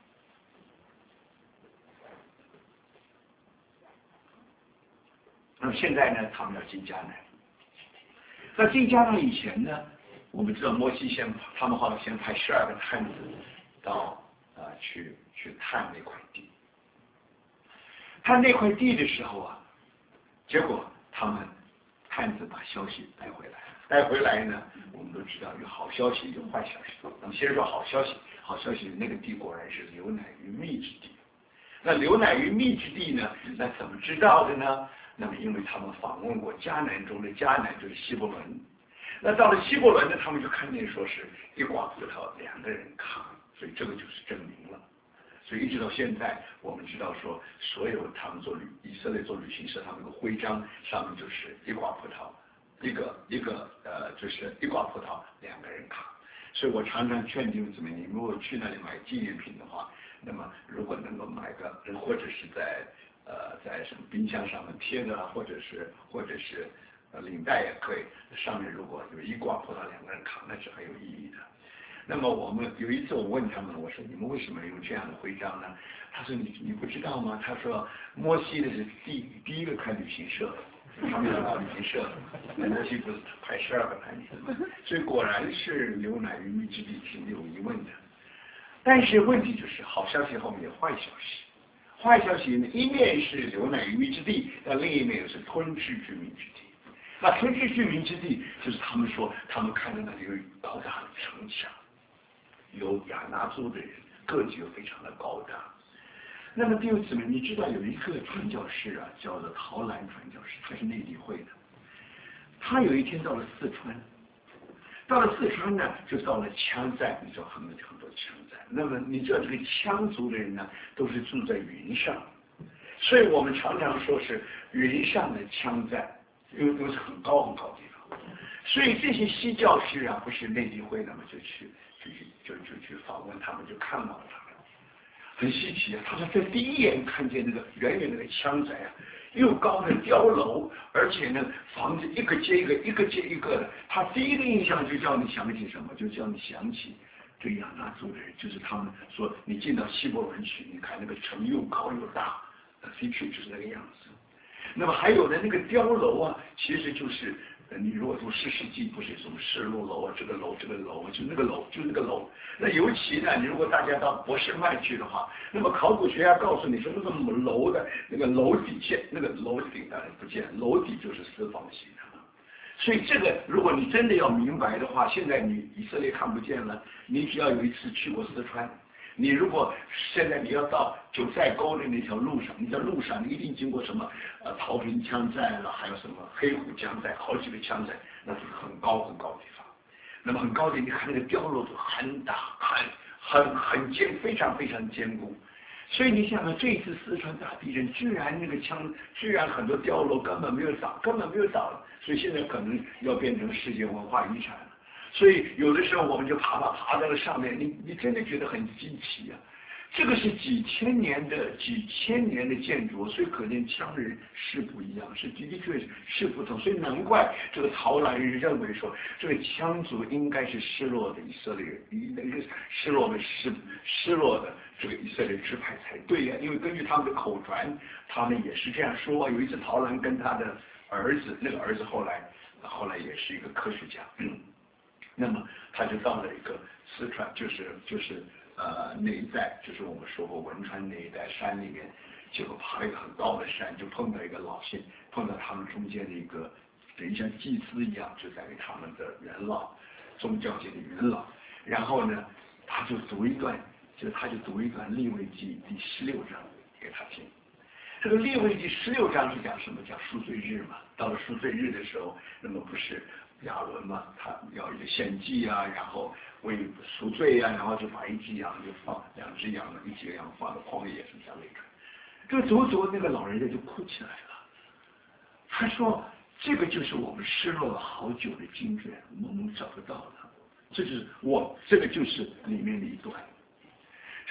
那么现在呢，他们要进迦南。那进迦南以前呢，我们知道摩西先，他们后来先派十二个探子到啊、呃、去去探那块地。探那块地的时候啊，结果他们探子把消息带回来，带回来呢，我们都知道有好消息，有坏消息。那么先说好消息，好消息，那个地果然是流奶与蜜之地。那流奶与蜜之地呢，那怎么知道的呢？那么因为他们访问过迦南中的迦南，就是希伯伦。那到了希伯伦呢，他们就看见说是一挂葡萄两个人扛，所以这个就是证明了。所以一直到现在，我们知道说，所有他们做旅以色列做旅行社，他们的徽章上面就是一挂葡萄，一个一个呃，就是一挂葡萄两个人扛。所以我常常劝弟兄姊妹，你如果去那里买纪念品的话，那么如果能够买个，或者是在呃在什么冰箱上面贴的，或者是或者是呃领带也可以，上面如果有一挂葡萄两个人扛，那是很有意义的。那么我们有一次我问他们，我说你们为什么用这样的徽章呢？他说你你不知道吗？他说摩西的是第第一个开旅行社，他们有个旅行社，摩西不是派十二个探子吗？所以果然是流奶与蜜之地是没有疑问的。但是问题就是好消息后面有坏消息，坏消息呢一面是流奶与蜜之地，那另一面又是吞吃居民之地。那吞吃居民之地就是他们说他们看到那里有高大的城墙。有亚纳族的人，个子又非常的高大。那么弟兄姊妹，你知道有一个传教士啊，叫做陶兰传教士，他是内地会的。他有一天到了四川，到了四川呢，就到了羌寨，你知道他们很多羌寨。那么你知道这个羌族的人呢，都是住在云上，所以我们常常说是云上的羌寨，因为都是很高很高的地方。所以这些西教士啊，不是内地会，那么就去。就去就就去访问他们，就看望他们，很稀奇啊！他说在第一眼看见那个远远那个羌寨啊，又高的碉楼，而且呢房子一个接一个，一个接一个的。他第一个印象就叫你想起什么？就叫你想起这亚纳族的人，就是他们说你进到希伯伦去，你看那个城又高又大，的确就是那个样子。那么还有的那个碉楼啊，其实就是。你如果读《士世记》，不是什么示录楼啊，这个楼这个楼，就那个楼，就那个楼。那尤其呢，你如果大家到博士麦去的话，那么考古学家告诉你说，那个楼的那个楼底线，那个楼顶当然不见，楼底就是四方形的。所以这个，如果你真的要明白的话，现在你以色列看不见了，你只要有一次去过四川。你如果现在你要到九寨沟的那条路上，你在路上你一定经过什么呃桃坪羌寨了，还有什么黑虎羌寨，好几个羌寨，那就是很高很高的地方。那么很高的，你看那个碉楼都很大，很很很坚，非常非常坚固。所以你想想，这一次四川大地震，居然那个羌，居然很多碉楼根本没有倒，根本没有倒了，所以现在可能要变成世界文化遗产了。所以有的时候我们就爬爬爬在了上面，你你真的觉得很稀奇啊！这个是几千年的几千年的建筑，所以可见羌人是不一样，是的确是不同。所以难怪这个陶兰人认为说，这个羌族应该是失落的以色列人，那个失落的失失落的这个以色列支派才对呀、啊。因为根据他们的口传，他们也是这样说。有一次陶兰跟他的儿子，那个儿子后来后来也是一个科学家。嗯那么他就到了一个四川，就是就是呃那一带，就是我们说过汶川那一带山里面，结果爬了一个很高的山，就碰到一个老先，碰到他们中间的一个等于像祭司一样，就在于他们的元老，宗教界的元老。然后呢，他就读一段，就他就读一段利未记第十六章给他听。这个利未记十六章是讲什么？讲赎罪日嘛。到了赎罪日的时候，那么不是亚伦嘛，他要一个献祭啊，然后为赎罪啊，然后就把一只羊就放两只羊，一只羊放到旷野什么样的一个，这个走走那个老人家就哭起来了。他说：“这个就是我们失落了好久的经卷，我们找不到了。这就是我，这个就是里面的一段。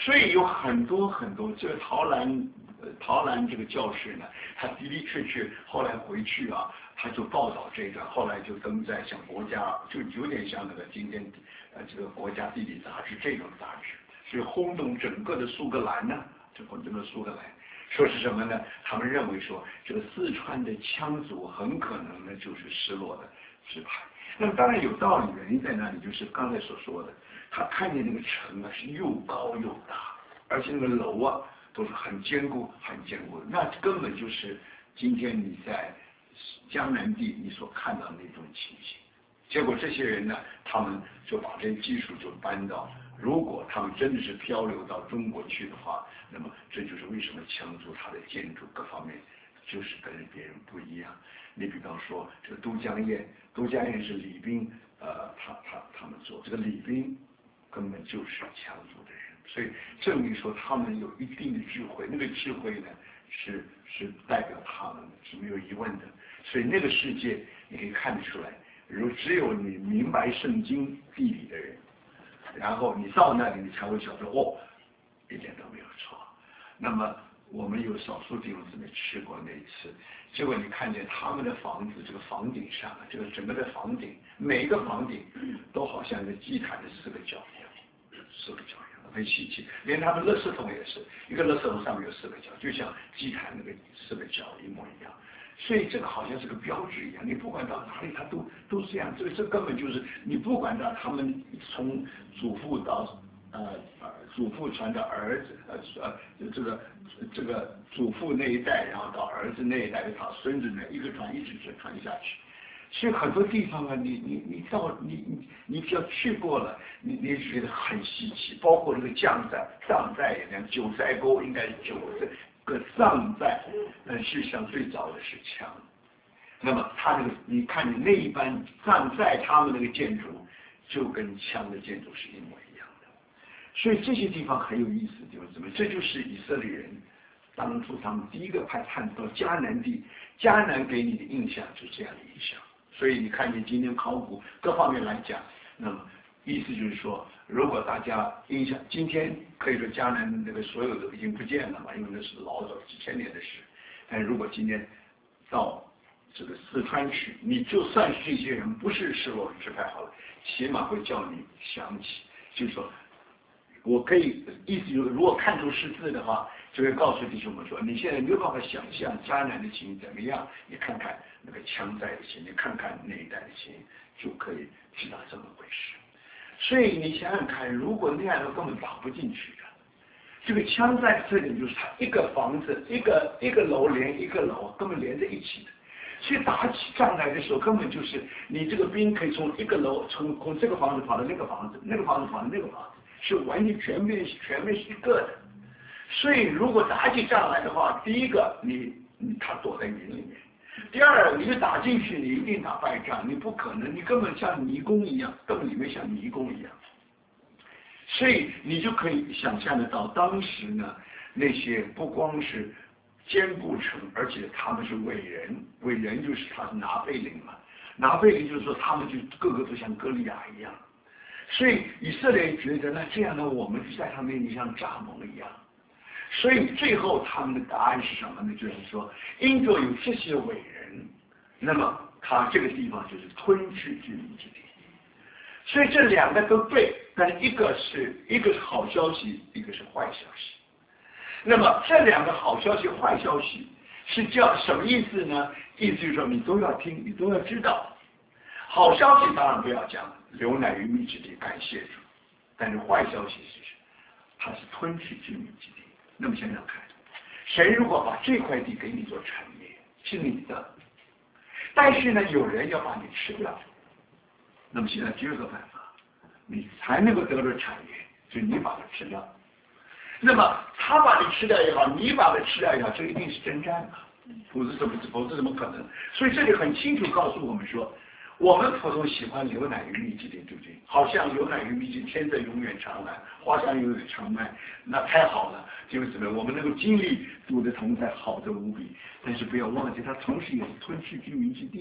所以有很多很多这个陶兰，呃，陶兰这个教士呢，他的的确确后来回去啊，他就报道这一段，后来就登在像国家，就有点像那个今天呃这个国家地理杂志这种杂志，所以轰动整个的苏格兰呢，这个整个苏格兰。说是什么呢？他们认为说，这个四川的羌族很可能呢就是失落的支派。那么当然有道理，原因在哪里？就是刚才所说的，他看见那个城啊是又高又大，而且那个楼啊都是很坚固、很坚固的，那根本就是今天你在江南地你所看到的那种情形。结果这些人呢，他们就把这些技术就搬到。如果他们真的是漂流到中国去的话，那么这就是为什么羌族它的建筑各方面就是跟别人不一样。你比方说这个都江堰，都江堰是李冰，呃，他他他们做这个李冰根本就是羌族的人，所以证明说他们有一定的智慧，那个智慧呢是是代表他们是没有疑问的。所以那个世界你可以看得出来，如只有你明白圣经地理的人。然后你到那里，你才会晓得哦，一点都没有错。那么我们有少数弟兄姊妹吃过那一次，结果你看见他们的房子，这个房顶上，这个整个的房顶，每一个房顶都好像一个祭坛的四个角一样，四个角一样，很稀奇。连他们垃圾桶也是一个垃圾桶上面有四个角，就像祭坛那个四个角一模一样。所以这个好像是个标志一样，你不管到哪里，它都都是这样。这个这根本就是你不管到他们从祖父到呃呃祖父传到儿子，呃呃这个这个祖父那一代，然后到儿子那一代，到孙子那一个传一直传下去。所以很多地方啊，你你你到你你你只要去过了，你你觉得很稀奇。包括这个绛寨、藏寨也这样，九寨沟应该是九个藏寨，但事实上最早的是羌。那么他那个你看你那一般藏寨他们那个建筑，就跟羌的建筑是一模一样的。所以这些地方很有意思，就是怎么？这就是以色列人当初他们第一个派探子到迦南地，迦南给你的印象是这样的印象。所以你看见今天考古各方面来讲，那么意思就是说，如果大家印象，今天可以说迦南那个所有的已经不见了嘛，因为那是老早几千年的事。但如果今天到这个四川去，你就算是这些人不是失落支派好了，起码会叫你想起，就是说，我可以意思就是，如果看出识字的话，就会告诉弟兄们说，你现在没有办法想象迦南的情形怎么样，你看看那个羌寨的情形，你看看那一带的情形，就可以知道这么回事。所以你想想看，如果那样的根本打不进去的，这个羌寨的特点就是它一个房子，一个一个楼连一个楼，根本连在一起的。所以打起仗来的时候，根本就是你这个兵可以从一个楼，从从这个房子跑到那个房子，那个房子跑到那个房子，是完全全面全面是一个的。所以如果打起仗来的话，第一个你你他躲在云里面，第二你打进去你一定打败仗，你不可能，你根本像迷宫一样，根本里面像迷宫一样。所以你就可以想象得到，当时呢那些不光是坚固城，而且他们是伟人，伟人就是他是拿贝林嘛，拿贝林就是说他们就个个都像歌利亚一样。所以以色列人觉得那这样呢，我们在他面前像蚱蜢一样。所以最后他们的答案是什么呢？就是说，因着有这些伟人，那么他这个地方就是吞噬居民之地。所以这两个都对，但是一个是一个是好消息，一个是坏消息。那么这两个好消息、坏消息是叫什么意思呢？意思就是说你都要听，你都要知道。好消息当然不要讲，流奶与蜜之地，感谢主。但是坏消息是，它是吞噬居民之地。那么想想看，谁如果把这块地给你做产业，是你的，但是呢，有人要把你吃掉，那么现在只有个办法，你才能够得到产业，就是你把它吃掉。那么他把你吃掉也好，你把它吃掉也好，这一定是征战啊，否则怎么否则怎么可能？所以这里很清楚告诉我们说，我们普通喜欢流奶与蜜之地，对不对？好像流奶与蜜之地，天色永远长蓝，花香永远长漫，那太好了，就是什么？我们能够经历主的同在，好的无比。但是不要忘记，它同时也是吞噬居民之地啊。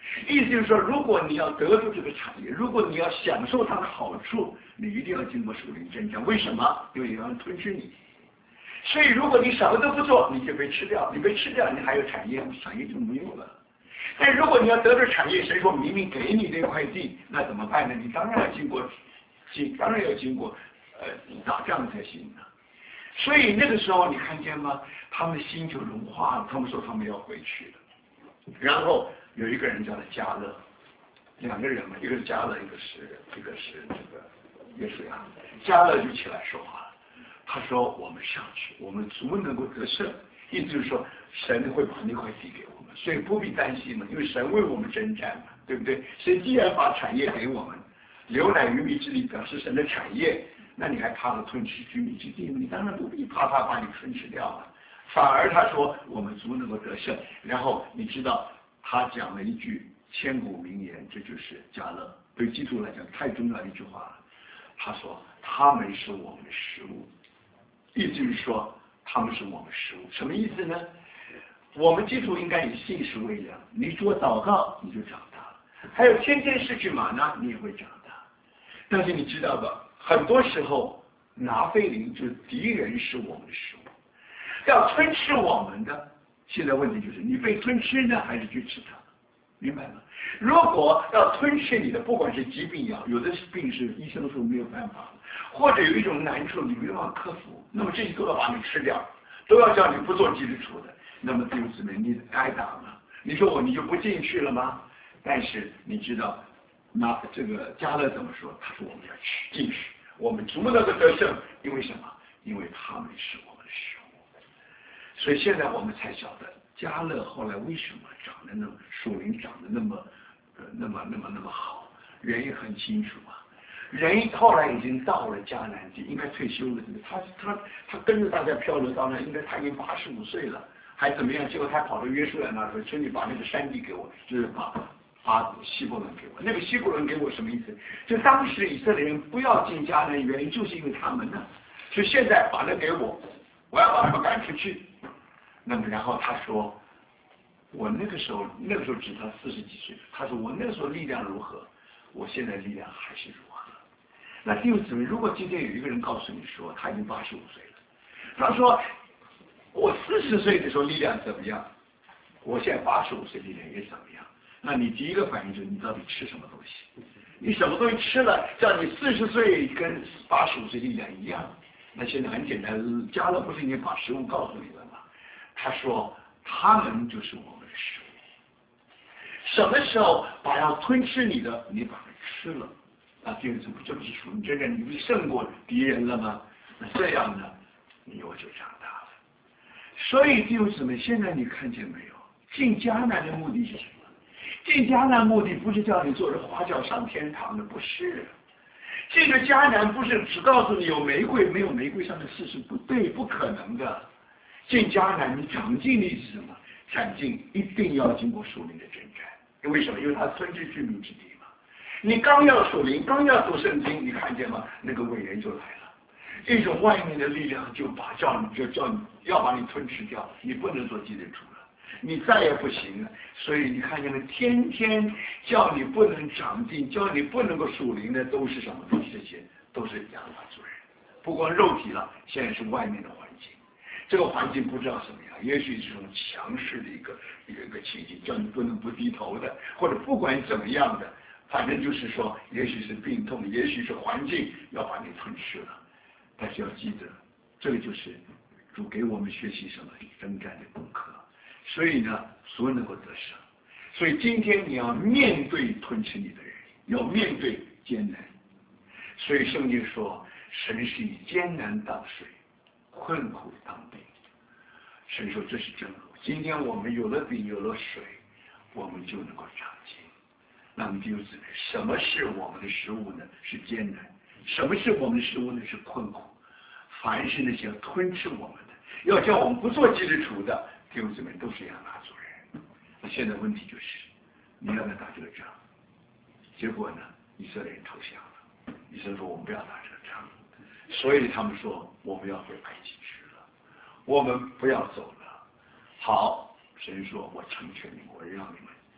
意思就是说，如果你要得住这个产业，如果你要享受它的好处，你一定要经过属灵征战。为什么？因为有人吞吃你。所以如果你什么都不做，你就被吃掉，你被吃掉，你还有产业，产业就没有了。但如果你要得到产业，谁说明明给你这块地，那怎么办呢？你当然要经过，经当然要经过呃打仗才行的。所以那个时候你看见吗？他们的心就融化了，他们说他们要回去了。然后有一个人叫做加勒，两个人嘛，一个是加勒，一个是一个是这个约书亚。加勒就起来说话了，他说我们上去，我们足能够得胜。意思就是说，神会把那块地给我们，所以不必担心嘛，因为神为我们征战嘛，对不对？神既然把产业给我们，流奶与蜜之地表示神的产业，那你还怕他吞吃居民之地吗？你当然不必怕他把你吞吃掉了，反而他说我们足能够得胜。然后你知道他讲了一句千古名言，这就是加勒，对基督来讲太重要的一句话了。他说他们是我们的食物，意思就是说他们是我们食物，什么意思呢？我们基督应该以信实为粮，你做祷告你就长大了，还有天天失去玛纳你也会长大。但是你知道吧，很多时候拿非林就是敌人是我们的食物，要吞吃我们的。现在问题就是你被吞吃呢，还是去吃它？明白吗？如果要吞噬你的，不管是疾病也好，有的是病是医生说没有办法，或者有一种难处你没办法克服，那么这些都要把你吃掉，都要叫你不做基础的。那么弟兄姊妹，你挨打吗？你说我你就不进去了吗？但是你知道，那这个加勒怎么说？他说我们要去进去，我们足能够得胜，因为什么？因为他们是我们的食物。所以现在我们才晓得。加勒后来为什么长得那么树林长得那么呃那么那么那么好？原因很清楚啊。人后来已经到了迦南地，应该退休了。他他他跟着大家漂流到那，应该他已经八十五岁了，还怎么样？结果他跑到约书亚那说：“请你把那个山地给我，就是把把希伯伦给我。那个希伯伦给我什么意思？就当时以色列人不要进迦南，原因就是因为他们呢。所以现在把那给我，我要把他们赶出去。”那么然后他说，我那个时候那个时候只他四十几岁，他说我那个时候力量如何，我现在力量还是如何。那弟兄姊妹，如果今天有一个人告诉你说他已经八十五岁了，他说我四十岁的时候力量怎么样，我现在八十五岁力量也怎么样，那你第一个反应就是你到底吃什么东西？你什么东西吃了，叫你四十岁跟八十五岁力量一样？那现在很简单，加勒不是已经把食物告诉你了吗？他说他们就是我们的食物。什么时候把要吞吃你的，你把它吃了，啊，这这不这不是属于真正你不是胜过敌人了吗？那这样呢，你我就长大了。所以弟兄姊妹，现在你看见没有？进迦南的目的是什么？进迦南目的不是叫你坐着花轿上天堂的，不是。这个迦南不是只告诉你有玫瑰没有玫瑰上的事是不对，不可能的。进迦南，你长进的意思是什么？长进一定要经过属灵的征战，为什么？因为他吞吃居民之地嘛。你刚要属灵，刚要读圣经，你看见吗？那个伟人就来了，一种外面的力量就把叫你就叫你要把你吞吃掉，你不能做基督徒了，你再也不行了。所以你看见没？天天叫你不能长进，叫你不能够属灵的，都是什么？这些都是亚拉族人，不光肉体了，现在是外面的环境。这个环境不知道什么样，也许是这种强势的一个一个一个情景，叫你不能不低头的，或者不管怎么样的，反正就是说，也许是病痛，也许是环境要把你吞噬了。但是要记得，这个就是主给我们学习什么征战的功课。所以呢，所能够得胜。所以今天你要面对吞吃你的人，要面对艰难。所以圣经说，神是以艰难当水，困苦当饼。神说这是真路。今天我们有了饼，有了水，我们就能够长进。那么弟兄姊妹，什么是我们的食物呢？是艰难。什么是我们的食物呢？是困苦。凡是那些要吞吃我们的，要叫我们不做基督徒的弟兄姊妹，都是亚拿族人。那现在问题就是，你要不要打这个仗？结果呢，以色列人投降了。以色列说我们不要打这个仗，所以他们说我们要回埃及去了，我们不要走了。好，神说我成全你们，我让你们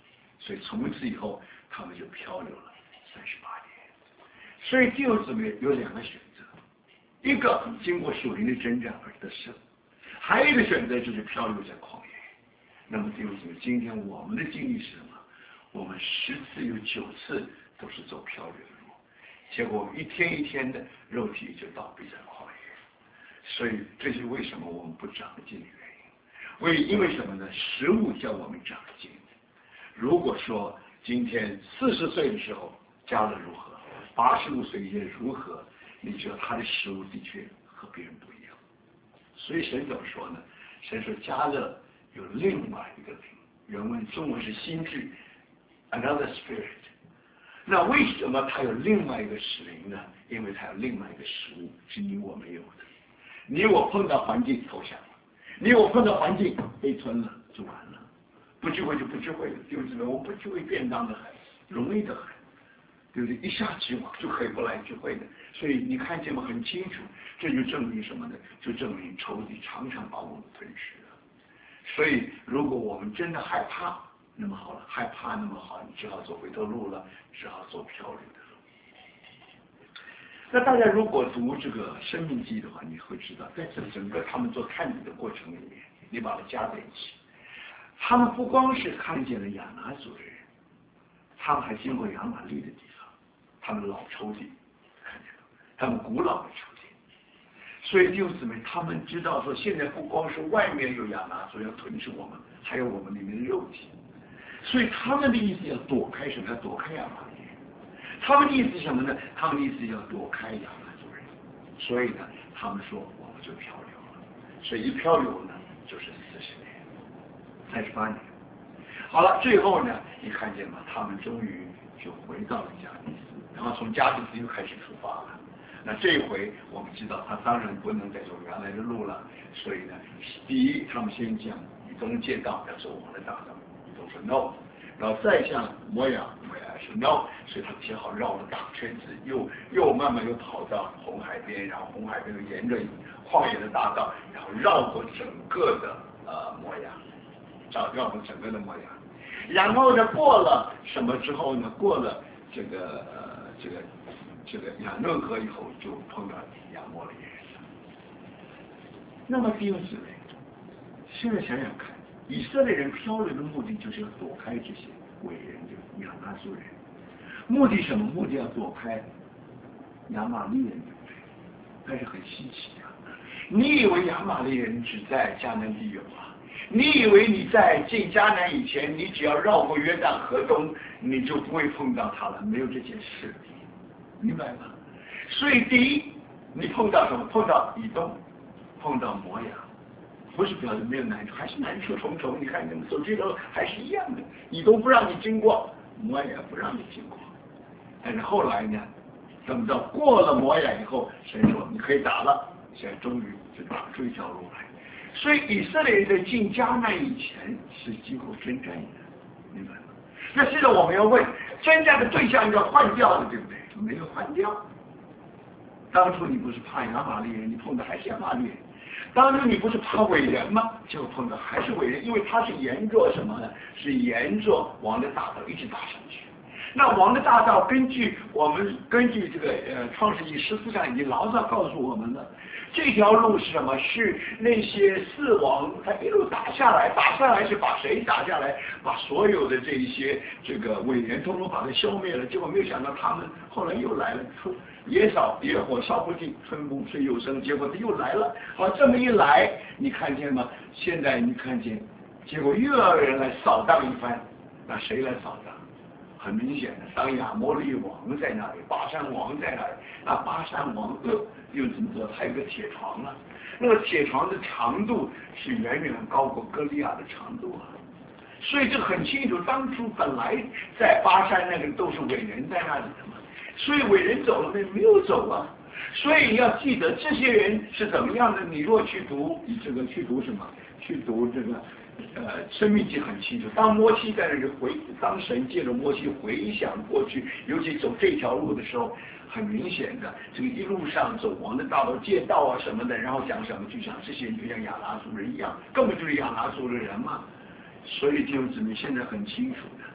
所以从此以后他们就漂流了三十八年。所以弟兄姊妹有两个选择，一个经过属灵的征战而得胜，还有一个选择就是漂流在旷野。那么弟兄姊妹，今天我们的经历是什么？我们十次有九次都是走漂流的路，结果一天一天的肉体就倒闭在旷野。所以这是为什么我们不长进的原因。为因为什么呢？食物叫我们长进。如果说今天四十岁的时候加勒如何，八十五岁也如何，你觉得他的食物的确和别人不一样。所以神怎么说呢？神说加勒有另外一个灵，原文中文是心智 ，another spirit。那为什么他有另外一个使灵呢？因为他有另外一个食物是你我没有的。你我碰到环境投降了，你我碰到环境被吞了就完了，不聚会就不聚会了，弟兄姊妹，我们不聚会便当的很，容易的很，对不对？一下子就可以不来聚会的。所以你看见吗？很清楚，这就证明什么呢？就证明仇敌常常把我们吞噬了。所以如果我们真的害怕，那么好了，害怕那么好，你只好走回头路了，只好走漂流的路。那大家如果读这个《生命记》的话，你会知道，在整整个他们做探子的过程里面，你把它加在一起，他们不光是看见了亚拿族的人，他们还经过亚玛力的地方，他们老仇敌看见了，他们古老的仇敌。所以弟兄姊妹，他们知道说，现在不光是外面有亚拿族要吞噬我们，还有我们里面的肉体。所以他们的意思要躲开什么？要躲开亚玛力人。他们的意思是什么呢？他们的意思要躲开亚拿族人。所以呢，他们说我们就漂流了。所以一漂流呢，就是四十年，三十八年。好了，最后呢，你看见吗？他们终于就回到了加利斯，然后从加利斯又开始出发了。那这一回我们知道，他当然不能再走原来的路了。所以呢，第一，他们先讲以东借道，要走王的大道，以东说 no， 然后再向摩亚，摩亚说 no， 所以他只好绕了大圈子，又又慢慢又跑到红海边，然后红海边又沿着旷野的大道，然后绕过整个的呃摩亚，绕绕过整个的摩亚，然后呢过了什么之后呢？过了这个呃这个这个雅嫩河以后，就碰到亚摩利人了。那么弟兄姊妹，现在想想看，以色列人漂流的目的就是要躲开这些伟人的亚拿族人，目的什么？目的要躲开亚玛利人，对不对？那是很稀奇的。你以为亚玛利人只在迦南地有吗？你以为你在进迦南以前，你只要绕过约旦河东，你就不会碰到他了？没有这件事，明白吗？所以第一，你碰到什么？碰到以东，碰到摩亚，不是表示没有难处，还是难处重重。你看你们走这条路还是一样的，以东不让你经过，摩亚不让你经过。但是后来呢，等到过了摩亚以后，神说你可以打了，现在终于就打出一条路来。所以以色列人在进迦南以前是经过征战的，明白吗？那现在我们要问，征战的对象要换掉了，对不对？没有换掉。当初你不是怕亚玛利人，你碰到还是亚玛利人。当初你不是怕伟人吗？结果碰到还是伟人，因为他是沿着什么呢？是沿着王的大道一直打上去。那王的大道根据我们根据这个呃创世纪十四章已经牢牢告诉我们了，这条路是什么？是那些四王他一路打下来，打下来是把谁打下来？把所有的这一些这个伟人通通把它消灭了。结果没有想到他们后来又来了，春野烧野火烧不尽，春风吹又生，结果他又来了。好，这么一来，你看见吗？现在你看见，结果又要人来扫荡一番，那谁来扫荡？很明显的，当亚摩利王在那里，巴山王在那里，那巴山王呃又怎么着？还有个铁床啊，那个铁床的长度是远远高过歌利亚的长度啊，所以这很清楚，当初本来在巴山那个都是伟人在那里的嘛，所以伟人走了没？没有走啊，所以你要记得这些人是怎么样的。你若去读你这个去读什么？去读这个。呃，生命记很清楚。当摩西在那里回，当神借着摩西回想过去，尤其走这条路的时候，很明显的，这个一路上走王的大道、借道啊什么的，然后讲什么，就像这些人就像亚拿族人一样，根本就是亚拿族的人嘛。所以弟兄姊妹现在很清楚的，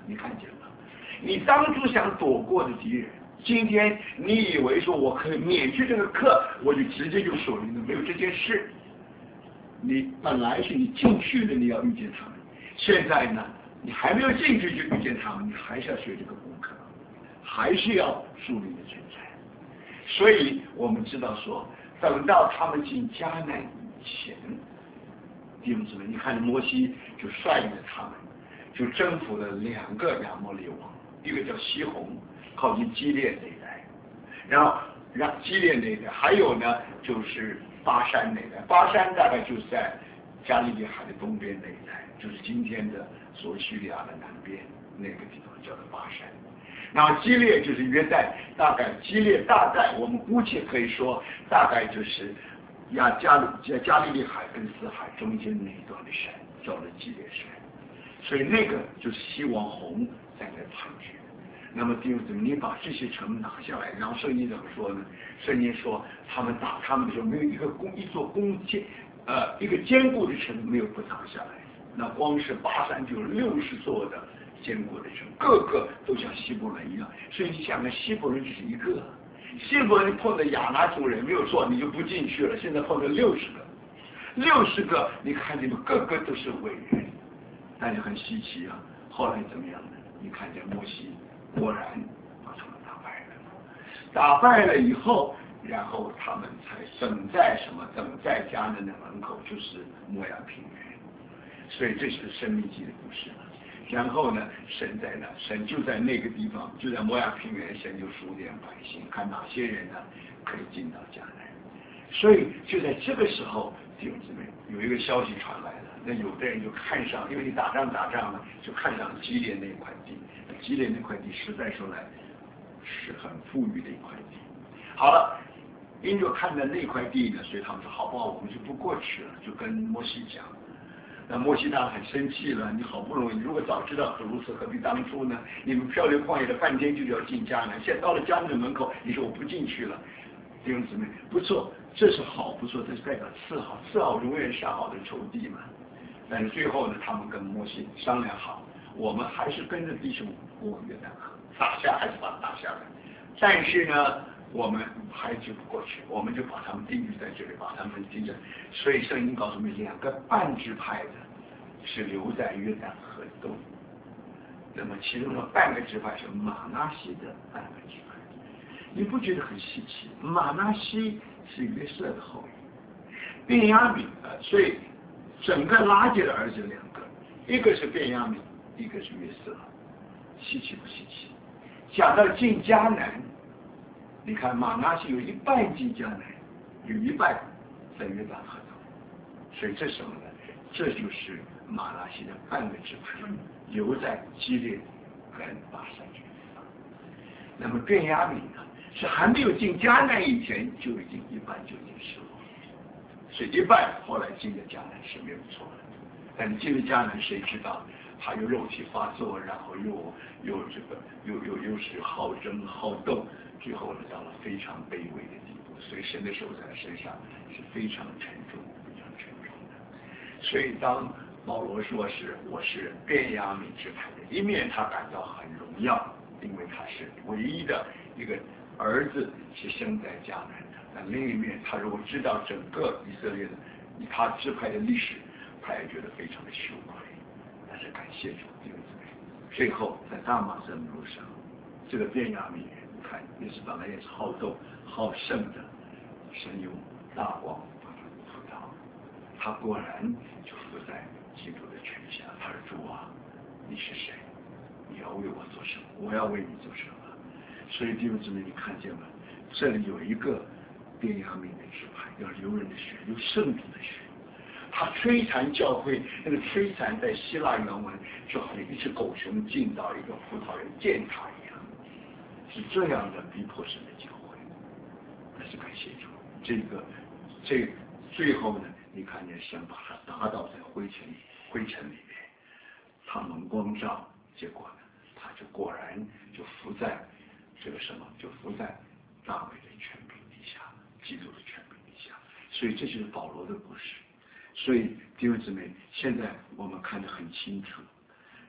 你看见吗？你当初想躲过的敌人，今天你以为说我可以免去这个课，我就直接就属灵了，没有这件事。你本来是你进去的，你要遇见他们，现在呢，你还没有进去就遇见他们，你还是要学这个功课，还是要属灵的征战。所以我们知道说，等到他们进迦南以前，弟兄姊妹，你看摩西就率领着他们，就征服了两个亚摩利王，一个叫西宏，靠近基列那一带，然后让基列那一带，还有呢就是巴山那一带，巴山大概就是在加利利海的东边那一带，就是今天的所谓叙利亚的南边那个地方叫做巴山。然后基列就是约旦，大概基列大概我们姑且可以说大概就是亚加利加利利海跟死海中间那一段的山叫做基列山，所以那个就是西王宏在那盘踞。那么弟兄姊妹，你把这些城拿下来，然后圣经怎么说呢？圣经说他们打他们的时候，没有一个攻一座攻坚呃一个坚固的城没有不打下来。那光是巴山就有六十座的坚固的城，个个都像希伯伦一样。所以你想想，希伯伦只是一个，希伯伦碰到亚拿族人没有错，你就不进去了。现在碰到六十个，六十个，你看见吗？个个都是伟人，但是很稀奇啊。后来怎么样呢？你看见摩西果然把他们打败了，打败了以后，然后他们才等在什么？等在迦南的门口，就是摩亚平原。所以这是申命记的故事。然后呢，神在那，神就在那个地方，就在摩亚平原，神就数点百姓，看哪些人呢可以进到迦南。所以就在这个时候，弟兄姊妹，有一个消息传来了，那有的人就看上，因为你打仗打仗呢，就看上基列那块地，基列那块地实在说来是很富裕的一块地。好了，因着看到那块地呢，所以他们说好不好，我们就不过去了，就跟摩西讲。那摩西当然很生气了，你好不容易，如果早知道何如此，何必当初呢？你们漂流旷野了半天就要进迦南，现在到了迦南的门口，你说我不进去了，弟兄姊妹，不错，这是好不错，这是代表赐好，赐好永远下好的仇敌嘛。但是最后呢，他们跟摩西商量好，我们还是跟着弟兄过约旦河，打下还是把它打下来，但是呢，我们还就不过去，我们就把他们定居在这里，把他们定在。所以圣经告诉我们，两个半支派的是留在约旦河东，那么其中的半个支派是马拿西的半个支派。你不觉得很稀奇？马拿西是约瑟的后裔，便雅悯呃，所以整个拉结的儿子两个，一个是便雅悯，一个是约瑟，稀奇不稀奇？讲到进迦南。你看马拿西有一半进迦南，有一半在约旦河东，所以这什么呢？这就是马拿西的半个支派留在基列跟巴山这个地方。那么便雅悯呢，是还没有进迦南以前就已经一半就已经失落，所以一半后来进了迦南是没有错的。但进了迦南，谁知道还有肉体发作，然后又又这个又又又是好争好斗。最后呢，到了非常卑微的地步，所以神的手在他身上是非常沉重、非常沉重的。所以当保罗说是我是便雅悯支派的，一面他感到很荣耀，因为他是唯一的一个儿子是生在迦南的；但另一面，他如果知道整个以色列的以他支派的历史，他也觉得非常的羞愧。但是感谢主，弟兄姊妹，最后在大马色的路上，这个便雅悯人。看，也是本来也是好斗好胜的，神用大光把他扶到，他果然就伏在基督的权下。他说：“主啊，你是谁？你要为我做什么？我要为你做什么？”所以弟兄姊妹，你看见吗？这里有一个便雅悯的支派，要流人的血，有圣徒的血。他摧残教会，那个摧残在希腊原文就好像一只狗熊进到一个葡萄园践踏一样。是这样的逼迫神的教会，但是感谢主，这个这最后呢，你看见神把它打倒在灰尘灰尘里面，他蒙光照，结果呢，他就果然就伏在这个什么，就伏在大卫的权柄底下，基督的权柄底下。所以这就是保罗的故事。所以弟兄姊妹，现在我们看得很清楚。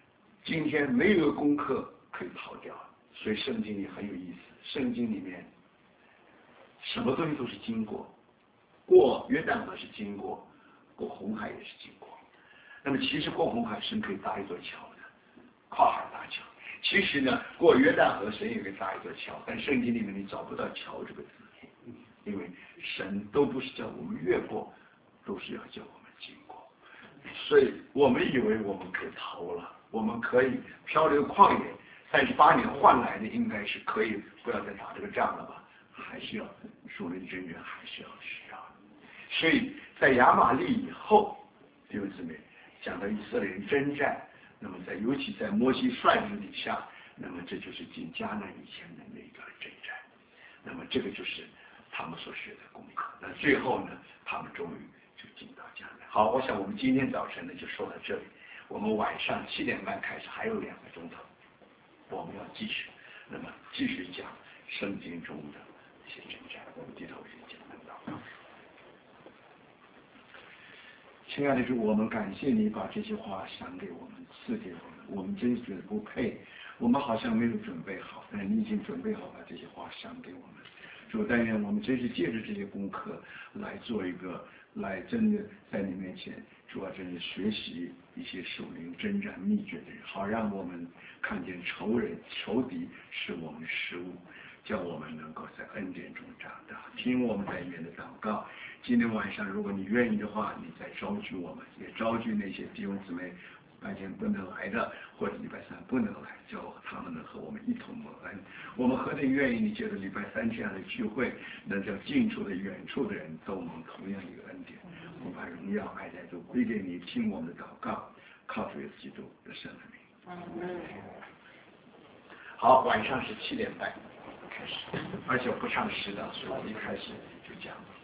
今天没有功课可以逃掉，所以圣经里很有意思。圣经里面什么东西都是经过，过约旦河是经过，过红海也是经过。那么其实过红海神可以搭一座桥的，跨海大桥。其实呢，过约旦河神也可以搭一座桥，但圣经里面你找不到桥这个字，因为神都不是叫我们越过，都是要叫我们经过。所以我们以为我们可以逃了，我们可以漂流旷野，三十八年换来的应该是可以不要再打这个仗了吧？还是要属灵真源，还是要需要。所以在亚玛力以后，弟兄姊妹讲到以色列人征战，那么在尤其在摩西率领底下，那么这就是进迦南以前的那个征战，那么这个就是他们所学的功课。那最后呢，他们终于就进到迦南。好，我想我们今天早晨呢就说到这里，我们晚上七点半开始还有两个钟头，我们要继续，那么继续讲圣经中的一些征战。我们低头先简单祷告。亲爱的主，我们感谢你把这些话赏给我们，赐给我们，我们真是觉得不配，我们好像没有准备好，但你已经准备好把这些话赏给我们。主，但愿我们真是借着这些功课来做一个，来真的在你面前，主要真的学习一些属灵征战秘诀的人，好让我们看见仇人、仇敌是我们的失误，叫我们能够在恩典中长大。听我们在里面的祷告。今天晚上，如果你愿意的话，你再招聚我们，也招聚那些弟兄姊妹白天不能来的，或者礼拜三不能来，叫他们能和我们一同蒙恩。我们何等愿意你借着礼拜三这样的聚会，能叫近处的、远处的人都蒙同样一个恩典。我们把荣耀、爱戴都归给你，听我们的祷告，靠主耶稣基督的圣名。好，晚上是七点半开始，而且我不唱诗的，所以我一开始就讲。